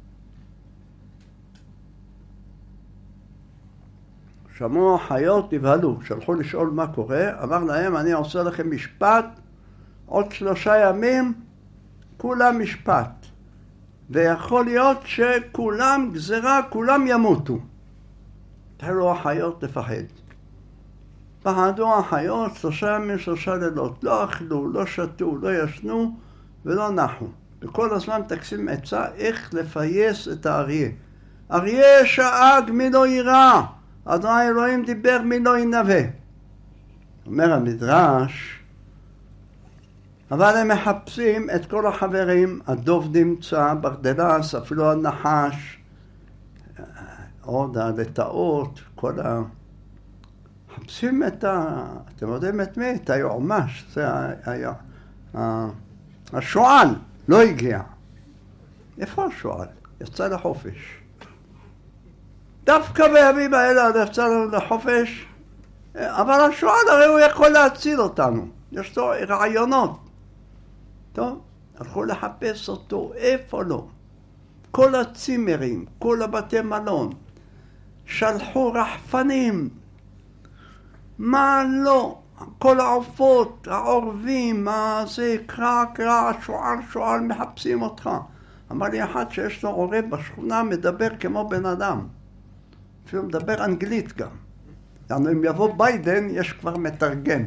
S1: שמעו החיות, נבהלו, שלחו לשאול מה קורה, אמר להם, אני עושה לכם משפט, עוד 3 ימים, כולם משפט. ויכול להיות שכולם גזרה, כולם ימותו. תראו החיות לפחד. פחדו החיות 3 ימים, 3 לילות, לא אכלו, לא שתו, לא ישנו ולא נחו. וכל הזמן תקסים עצה איך לפייס את האריה. אריה שאג מי לא יירא, אדוני אלוהים דיבר מי לא ינבא. אומר המדרש, אבל הם מחפשים את כל החברים, הדוב נמצא, ברדלס, אפילו הנחש, עוד הלטאות, כל ה... מחפשים את אתם יודעים את מי? את היועמ"ש, זה השועל, לא הגיע. איפה השועל? יצא לחופש. דווקא בימים האלה יצא לחופש, אבל השועל הרי הוא יכול להציל אותנו. יש לו רעיונות. טוב, הלכו לחפש אותו, איפה לא? כל הצימרים, כל הבתי מלון, שלחו רחפנים, מה לא? כל העופות, העורבים, מה זה, קרא, שועל, מחפשים אותך. אמר לי אחד שיש לו עורב בשכונה, מדבר כמו בן אדם. אפילו מדבר אנגלית גם. יענו, אם יבוא ביידן, יש כבר מתרגם.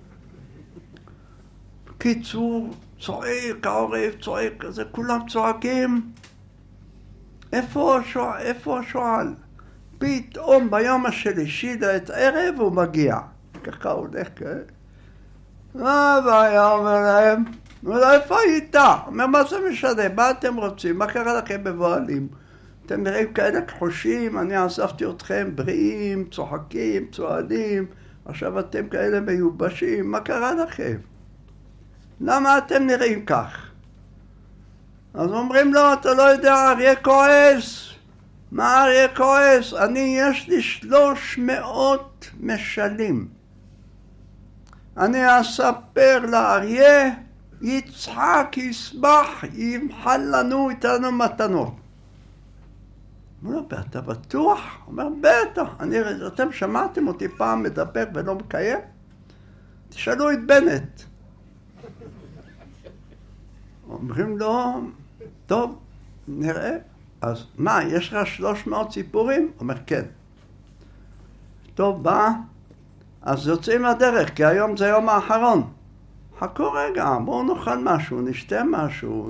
S1: קיצור, צועק, העורב צועק, זה כולם צועקים. איפה השועל? פתאום ביום השלישי לעת ערב הוא מגיע. ככה הוא הולך, מה הבעיה? אומר להם, איפה היית? אומר, מה זה משנה? מה אתם רוצים? מה קרה לכם מבועלים? אתם נראים כאלה כחושים, אני עזבתי אתכם בריאים, צוחקים, צועדים, עכשיו אתם כאלה מיובשים, מה קרה לכם? למה אתם נראים כך? אז אומרים לו, אתה לא יודע, אריה כועס. מה אריה כועס? יש לי 300 משלים. אני אספר לאריה, יצחק, ישמח, ימחל לנו, ייתן לנו מתנות. אומר לו, אתה בטוח? אומר, בטח. אתם שמעתם אותי פעם מדבר ולא מקיים? תשאלו את בנט. אומרים לו, טוב, נראה. אז מה, יש לך 300 סיפורים? אומר, כן. טוב, בא. אז יוצאים לדרך, כי היום זה היום האחרון. חכו רגע, בואו נאכל משהו, נשתה משהו,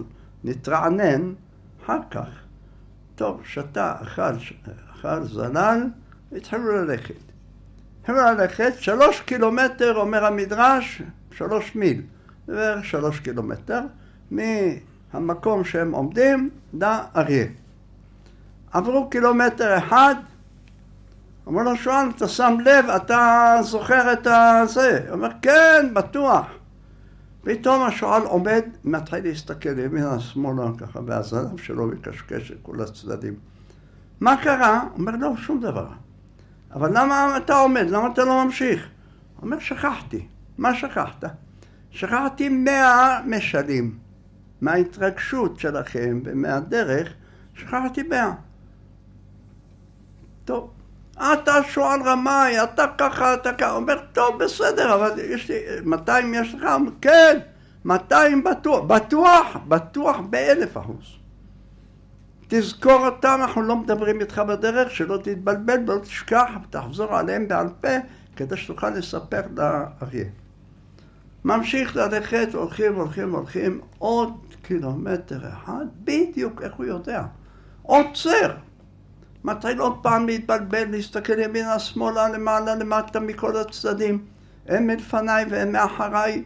S1: נתרענן, אחר כך. טוב, שתה, אכל זלל, התחילו ללכת. התחילו ללכת 3 קילומטר, אומר המדרש, 3 מיל, בערך 3 קילומטר, מהמקום שהם עומדים, לאריה. עברו קילומטר אחד, אמר לו שואל, אתה שם לב, אתה זוכר את זה? הוא אומר, כן, בטוח. פתאום השואל עומד, מתחיל להסתכל ימינה שמאלה ככה, והזנב שלו מקשקש את כל הצדדים. מה קרה? הוא אומר, לא, שום דבר. אבל למה אתה עומד? למה אתה לא ממשיך? הוא אומר, שכחתי. מה שכחת? שכחתי 100 משלים. מההתרגשות שלכם ומהדרך, שכחתי 100. טוב. אתה שואל רמאי, אתה ככה, אתה ככה. הוא אומר, טוב, בסדר, אבל יש לי, 200 יש לך? כן, 200 בטוח. בטוח ב1,000%. תזכור אותם, אנחנו לא מדברים איתך בדרך, שלא תתבלבל ולא תשכח, ותחזור עליהם בעל פה, כדי שתוכל לספר לאריה. ממשיך ללכת, הולכים, עוד קילומטר אחד, בדיוק איך הוא יודע. עוצר. מתחיל עוד פעם להתבלבל, להסתכל ימינה, שמאלה, למעלה, למטה, מכל הצדדים. הם מלפניי והם מאחריי.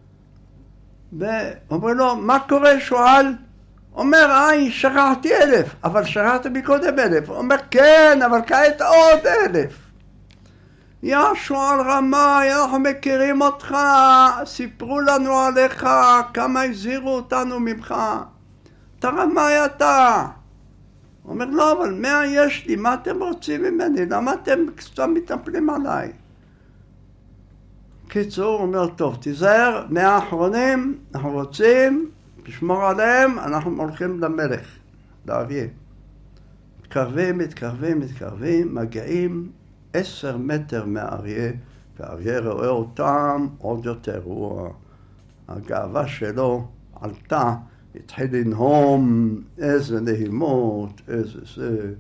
S1: ואומרים לו, מה קורה? שואל. אומר, שכחתי 1,000, אבל שכחתי מקודם 1,000. אומר, כן, אבל כעת עוד 1,000. יא שואל רמאי, אנחנו מכירים אותך, סיפרו לנו עליך, כמה הזהירו אותנו ממך. אתה רמאי אתה. הוא אומר, לא, אבל 100 יש לי, מה אתם רוצים ממני? למה אתם קצת מתנפלים עליי? קיצור, הוא אומר, טוב, תיזהר, 100 האחרונים, אנחנו רוצים, לשמור עליהם, אנחנו הולכים למלך, לאריה. מתקרבים, מגיעים 10 מטר מהאריה, והאריה רואה אותם עוד יותר, הגאווה שלו עלתה, התחיל לנהום, איזה נהימות, איזה זה,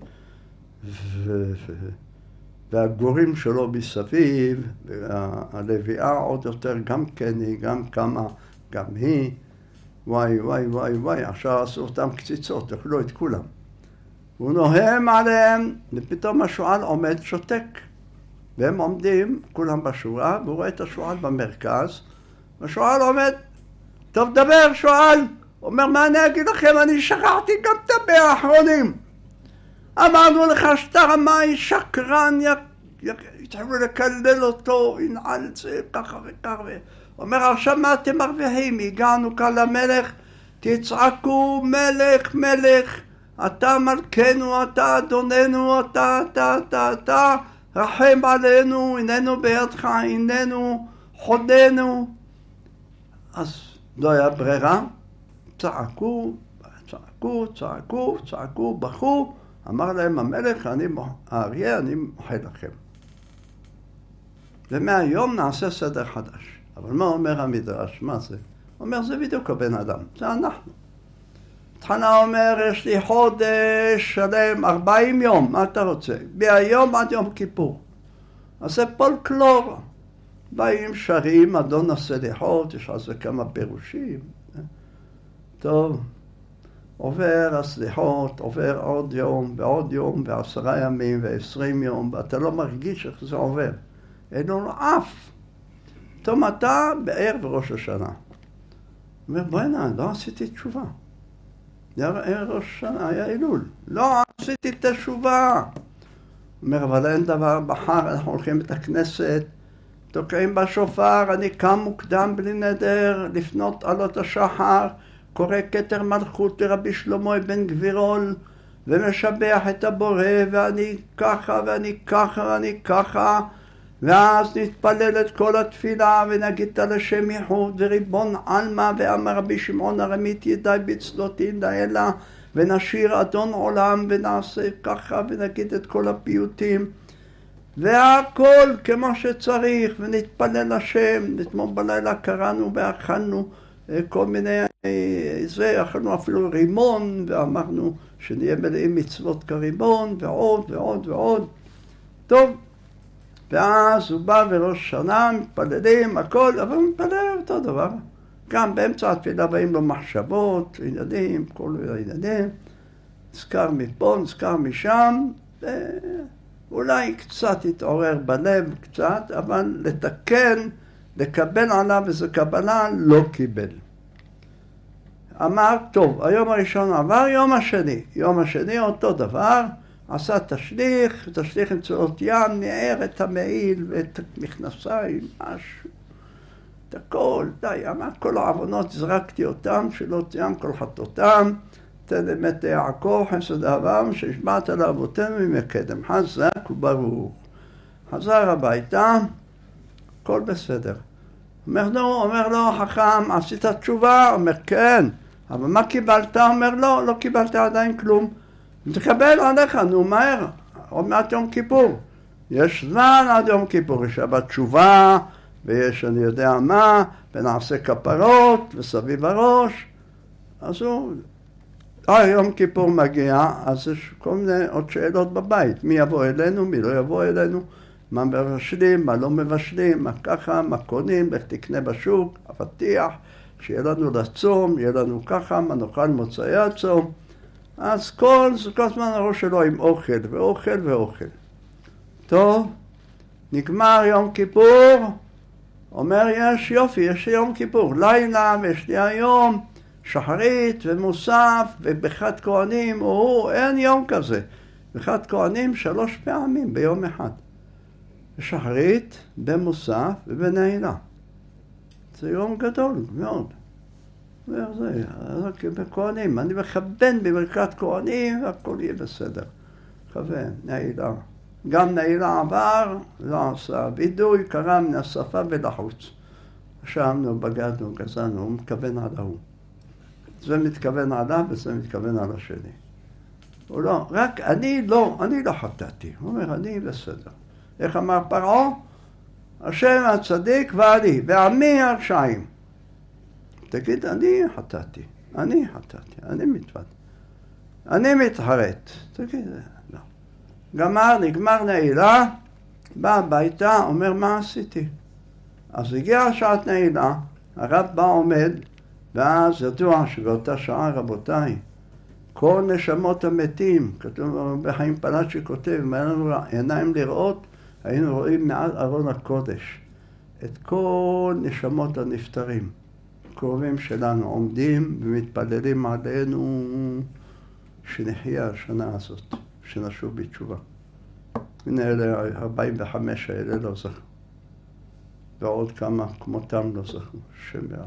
S1: והגורים שלו מסביב, והלוויה עוד יותר, גם קני, גם כמה, גם היא, וואי, עכשיו עשו אותם קציצות, אכלו את כולם. הוא נוהם עליהם, ופתאום השואל עומד שותק. והם עומדים, כולם בשורה, והוא רואה את השואל במרכז, והשואל עומד, טוב דבר שואל, הוא אומר, מה אני אגיד לכם, אני שכחתי גם את 100 האחרונים. אמרנו לך שאתה רמאי, שקרן, התחילו לקלל אותו, ינעל את זה, ככה וככה. הוא אומר, עכשיו מה אתם מרוויחים? הגענו כאן למלך, תצעקו מלך, מלך, אתה מלכנו, אתה אדוננו, אתה, רחם עלינו, הננו בידך, הננו, חודנו. אז לא היה ברירה, צעקו, בכו, אמר להם המלך, האריה, אני מוחל לכם. ומהיום נעשה סדר חדש. אבל מה אומר המדרש? מה זה? אומר, זה בדיוק הבן אדם, זה אנחנו. תחנה אומר, יש לי חודש שלם, 40 יום, מה אתה רוצה? מהיום עד יום כיפור. אז זה פולקלור. באים שרים, אדון הסליחות, יש על זה כמה פירושים. טוב, עובר הסליחות, עובר עוד יום, ועוד יום, ו10 ימים, ו20 יום, ואתה לא מרגיש איך זה עובר. אין לנו אף. פתאום אתה בערב ראש השנה. הוא אומר, בוא'נה, לא עשיתי תשובה. ערב ראש השנה, היה אלול. לא עשיתי את התשובה. הוא אומר, אבל אין דבר, מחר אנחנו הולכים את הכנסת, תוקעים בשופר, אני קם מוקדם בלי נדר, לפנות עלות השחר, קורא כתר מלכות לרבי שלמה בן גבירול, ומשבח את הבורא, ואני ככה, ואני ככה, ואני ככה, ואז נתפלל את כל התפילה, ונגיד על השם ייחוד, וריבון עלמא, ואמר רבי שמעון הרמית ידי בצלותי לאלה, ונשיר אדון עולם, ונעשה ככה, ונגיד את כל הפיוטים, והכל כמו שצריך, ונתפלל השם. אתמול בלילה קראנו ואכלנו כל מיני, אכלנו אפילו רימון, ואמרנו שנהיה מלאים מצוות כרימון, ועוד. טוב, ואז הוא בא בראש שנה, מתפללים, הכל, אבל הוא מתפלל אותו דבר. גם באמצע התפילה באים לו מחשבות, עניינים, כל העניינים, נזכר מפה, נזכר משם, אולי קצת יתעורר בלב, קצת, אבל לתקן, לקבל עליו איזו קבלה, לא קיבל. אמר, טוב, היום הראשון עבר, יום השני אותו דבר, עשה תשליך עם צורות ים, ניער את המעיל ואת מכנסיים, משהו, את הכל, די, אמר, כל העוונות, זרקתי אותם, שלא ציין כל חטאותם, תן אמת יעקב, חסד אברהם, שהשבעת לאבותינו ממקדם, חזק וברוך. חזר הביתה, הכל בסדר. אומר לו, חכם, עשית תשובה? אומר, כן. אבל מה קיבלת? אומר, לא קיבלת עדיין כלום. תקבל עליך, נו מהר, עוד מעט יום כיפור. יש זמן עד יום כיפור, יש שבת תשובה, ויש אני יודע מה, ונעשה כפרות, וסביב הראש. אז הוא, יום כיפור מגיע, אז יש כל מיני עוד שאלות בבית. מי יבוא אלינו, מי לא יבוא אלינו, מה מבשלים, מה לא מבשלים, מה ככה, מה קונים, איך תקנה בשוק, אבטיח. שיהיה לנו לצום, יהיה לנו ככה, מה נאכל מוצאי הצום. אז כל זמן הראש שלו עם אוכל. טוב, נגמר יום כיפור, אומר יש יופי, יש יום כיפור, לילה ויש לי היום שחרית ומוסף ובחד כהנים, אין יום כזה. בחד כהנים 3 פעמים ביום אחד. שחרית, במוסף ובנעילה. זה יום גדול מאוד. וזה, בכהנים, אני מכוון בברכת כהנים והכל יהיה בסדר. מכוון, נעילה. גם נעילה עבר, לא עשה וידוי, קרא מן השפה ולחוץ. ישבנו, בגדנו, גזענו, הוא מתכוון על ההוא. זה מתכוון עליו וזה מתכוון על השני. הוא לא, רק אני לא חטאתי. הוא אומר, אני בסדר. איך אמר פרעה? השם הצדיק ואני, ועמי הרשעים. תגיד, אני חטאתי, אני מתוודה. אני מתחרט. תגיד, לא. נגמר נעילה, בא הביתה, אומר, מה עשיתי? אז הגיעה שעת נעילה, הרב בא עומד, ואז ידוע שבאותה שעה, רבותיי, כל נשמות המתים, כתוב בחיים פלט שכותב, אם היה לנו עיניים לראות, היינו רואים מעל ארון הקודש את כל נשמות הנפטרים. קרובים שלנו עומדים ומתפללים עלינו שנחיה השנה הזאת, שנשוב בתשובה. הנה אלה 45 האלה לא זכו. ועוד כמה כמותם לא זכו, שם ירחם.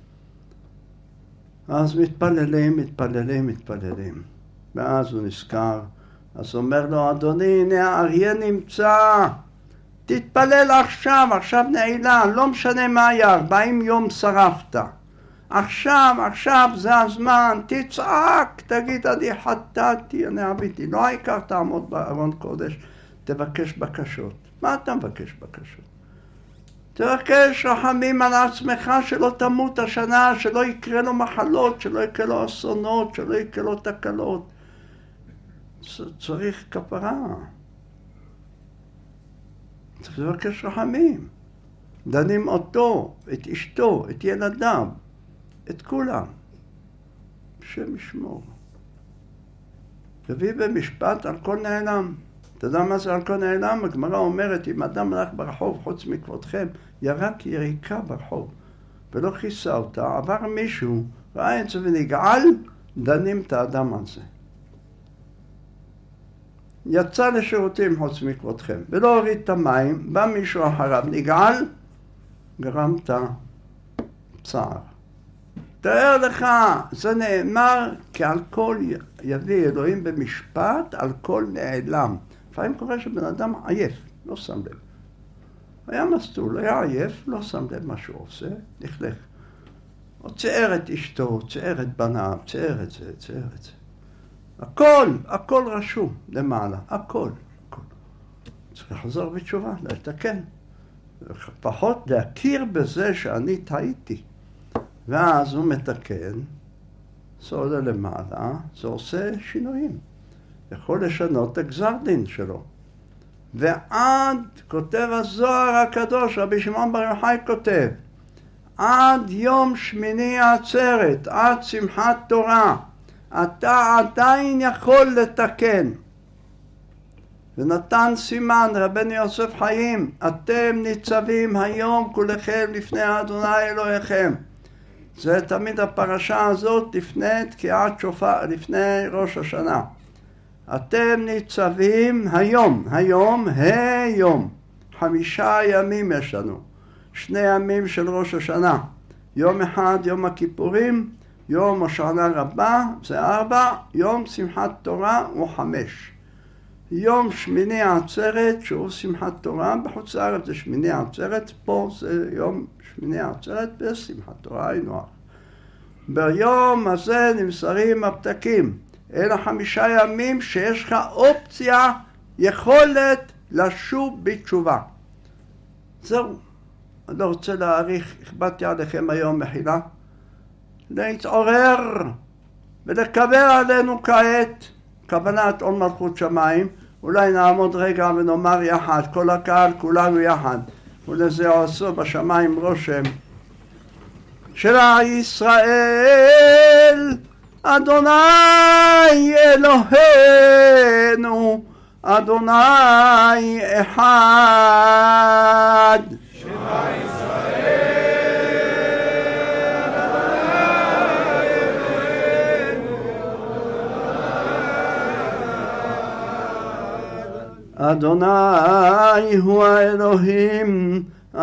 S1: אז מתפללים. ואז הוא נזכר. אז אומר לו, אדוני, הנה האריה נמצא. תתפלל עכשיו נעילה, לא משנה מה היה, 40 יום שרפת. עכשיו זה הזמן, תצעק, תגיד, אני חטאתי, אני עביתי. לא העיקר תעמוד בארון קודש, תבקש בקשות. מה אתה מבקש בקשות? תבקש רחמים על עצמך שלא תמות השנה, שלא יקרה לו מחלות, שלא יקרה לו אסונות, שלא יקרה לו תקלות. צריך כפרה. צריך לבקש רחמים. דנים אותו, את אשתו, את ילדיו, את כולם. השם ישמור. תביא במשפט על כל נעלם. אתה יודע מה זה על כל נעלם? הגמרא אומרת, אם אדם הלך ברחוב חוץ מכבודכם, ירק יריקה ברחוב, ולא כיסה אותה, עבר מישהו, ראה את זה ונגעל, דנים את האדם על זה. יצא לשירותים חוץ מכבודכם, ולא הוריד את המים, בא מישהו אחריו, נגעל, גרמת צער. תאר לך, זה נאמר, כי על כל יביא אלוהים במשפט, על כל נעלם. לפעמים קורה שבן אדם עייף, לא שם לב. היה מסטול, היה עייף, לא שם לב מה שהוא עושה, לכלך. או צייר את אשתו, צייר את בניו, צייר את זה. הכל רשום למעלה, הכל. צריך לחזור בתשובה, לתקן. פחות להכיר בזה שאני טעיתי. ואז הוא מתקן, זה עולה למעלה, זה עושה שינויים. יכול לשנות את הגזר דין שלו. ועד, כותב הזוהר הקדוש, רבי שמעון בר יוחאי כותב, עד יום שמיני העצרת, עד שמחת תורה, אתה עדיין יכול לתקן. ונתן סימן רבנו יוסף חיים, אתם ניצבים היום כולכם לפני אדוני אלוהיכם. זה תמיד הפרשה הזאת לפני תקיעת שופר, לפני ראש השנה. אתם ניצבים היום, היום, 5 ימים יש לנו, 2 ימים של ראש השנה, יום אחד יום הכיפורים, יום השנה רבה זה 4, יום שמחת תורה הוא 5. יום שמיני עצרת שהוא שמחת תורה, בחוץ לארץ זה שמיני עצרת, פה זה יום שמיני עצרת ושמחת תורה היא נוח. ביום הזה נמסרים הפתקים, אלה 5 ימים שיש לך אופציה, יכולת לשוב בתשובה. זהו, אני לא רוצה להאריך, הכבדתי עליכם היום מחילה, להתעורר ולקבל עלינו כעת כוונת עול מלכות שמיים. אולי נעמוד רגע ונאמר יחד, כל הקהל, כולנו יחד, ולזה עשו בשמיים רושם. שמע ישראל, אדוני אלוהינו, אדוני אחד. שמע אדוני הוא האלוהים,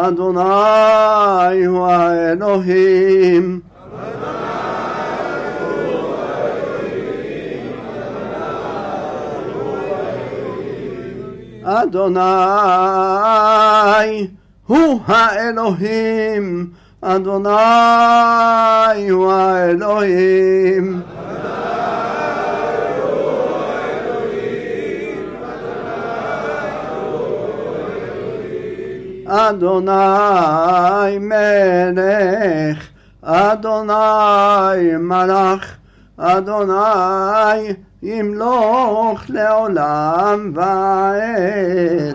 S1: אדוני הוא האלוהים. אדוני הוא האלוהים, אדוני הוא האלוהים. אדוני מלך, אדוני מלך, אדוני ימלוך לעולם ועד.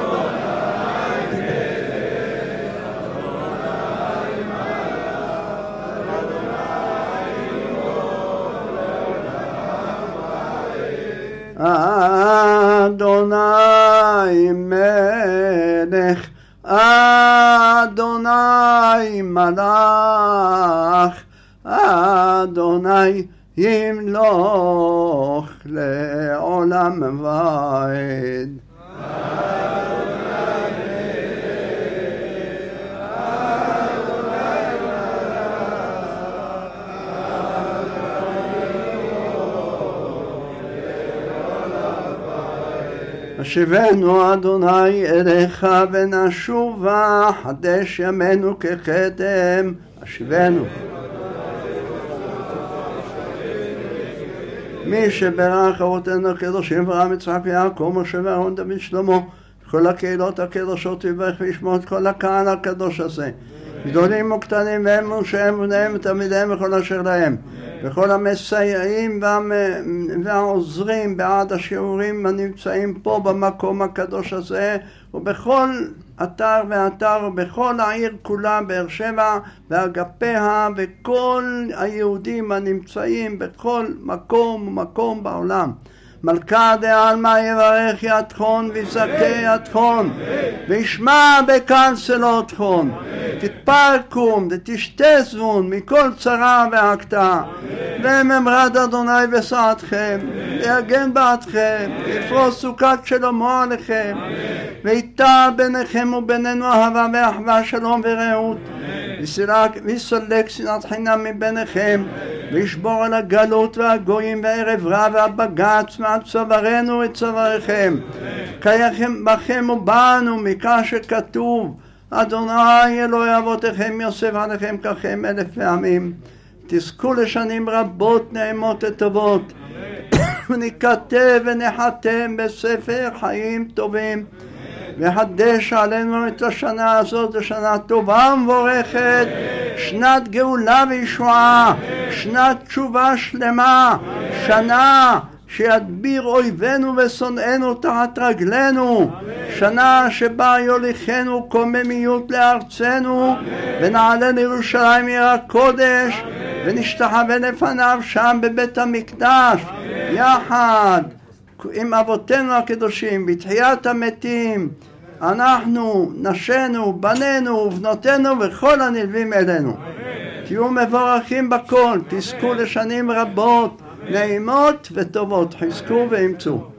S1: אדוני מלך, אדוני מלך, אדוני ימלוך לעולם ועד. השיבנו אדוני אליך ונשובה, חדש ימינו כקדם. השיבנו. מי שברך אבותינו הקדושים אברהם יצחק ויעקב משה ואהרון דוד שלמה, כל הקהילות הקדושות יברך וישמור את כל הקהל הקדוש הזה, גדולים וקטנים והם ונשיהם ובניהם ותלמידיהם וכל אשר להם, וכל המסייעים והעוזרים בעד השיעורים הנמצאים פה במקום הקדוש הזה, ובכל אתר ואתר ובכל העיר כולה באר שבע ואגפיה וכל היהודים הנמצאים בכל מקום ומקום בעולם. מלכה דעלמא יברך ידכון ויזכה ידכון וישמע בקול צלותכון, תתפרקום ותשתה זבון מכל צרה ועקתה, וממרד אדוני בסעתכם, ויגן בעדכם, יפרוס סוכת שלמה עליכם, ויטע ביניכם ובינינו אהבה ואחווה שלום ורעות, ויסלק שנאת חינם מביניכם, וישבור על הגלות והגויים והערב רע והבגץ מעד צווארנו את צוואריכם, קייכם בכם ובנו מכך שכתוב, אדוני אלוהי אבותיכם יוסף עליכם ככם 1000 פעמים. תזכו לשנים רבות נעימות וטובות, ונכתב ונחתם בספר חיים טובים, וחדש עלינו את השנה הזאת לשנה טובה ומבורכת, שנת גאולה וישועה, שנת תשובה שלמה, שנה שידביר אויבינו ושונאינו תחת רגלינו, שנה שבה יוליכנו קוממיות לארצנו, ונעלה לירושלים עיר הקודש, ונשתחווה לפניו שם בבית המקדש יחד, עם אבותינו הקדושים, בתחיית המתים, אנחנו, נשינו, בנינו ובנותינו וכל הנלווים אלינו. תהיו מבורכים בכל, תזכו לשנים רבות, נעימות וטובות, חזקו ואמצו.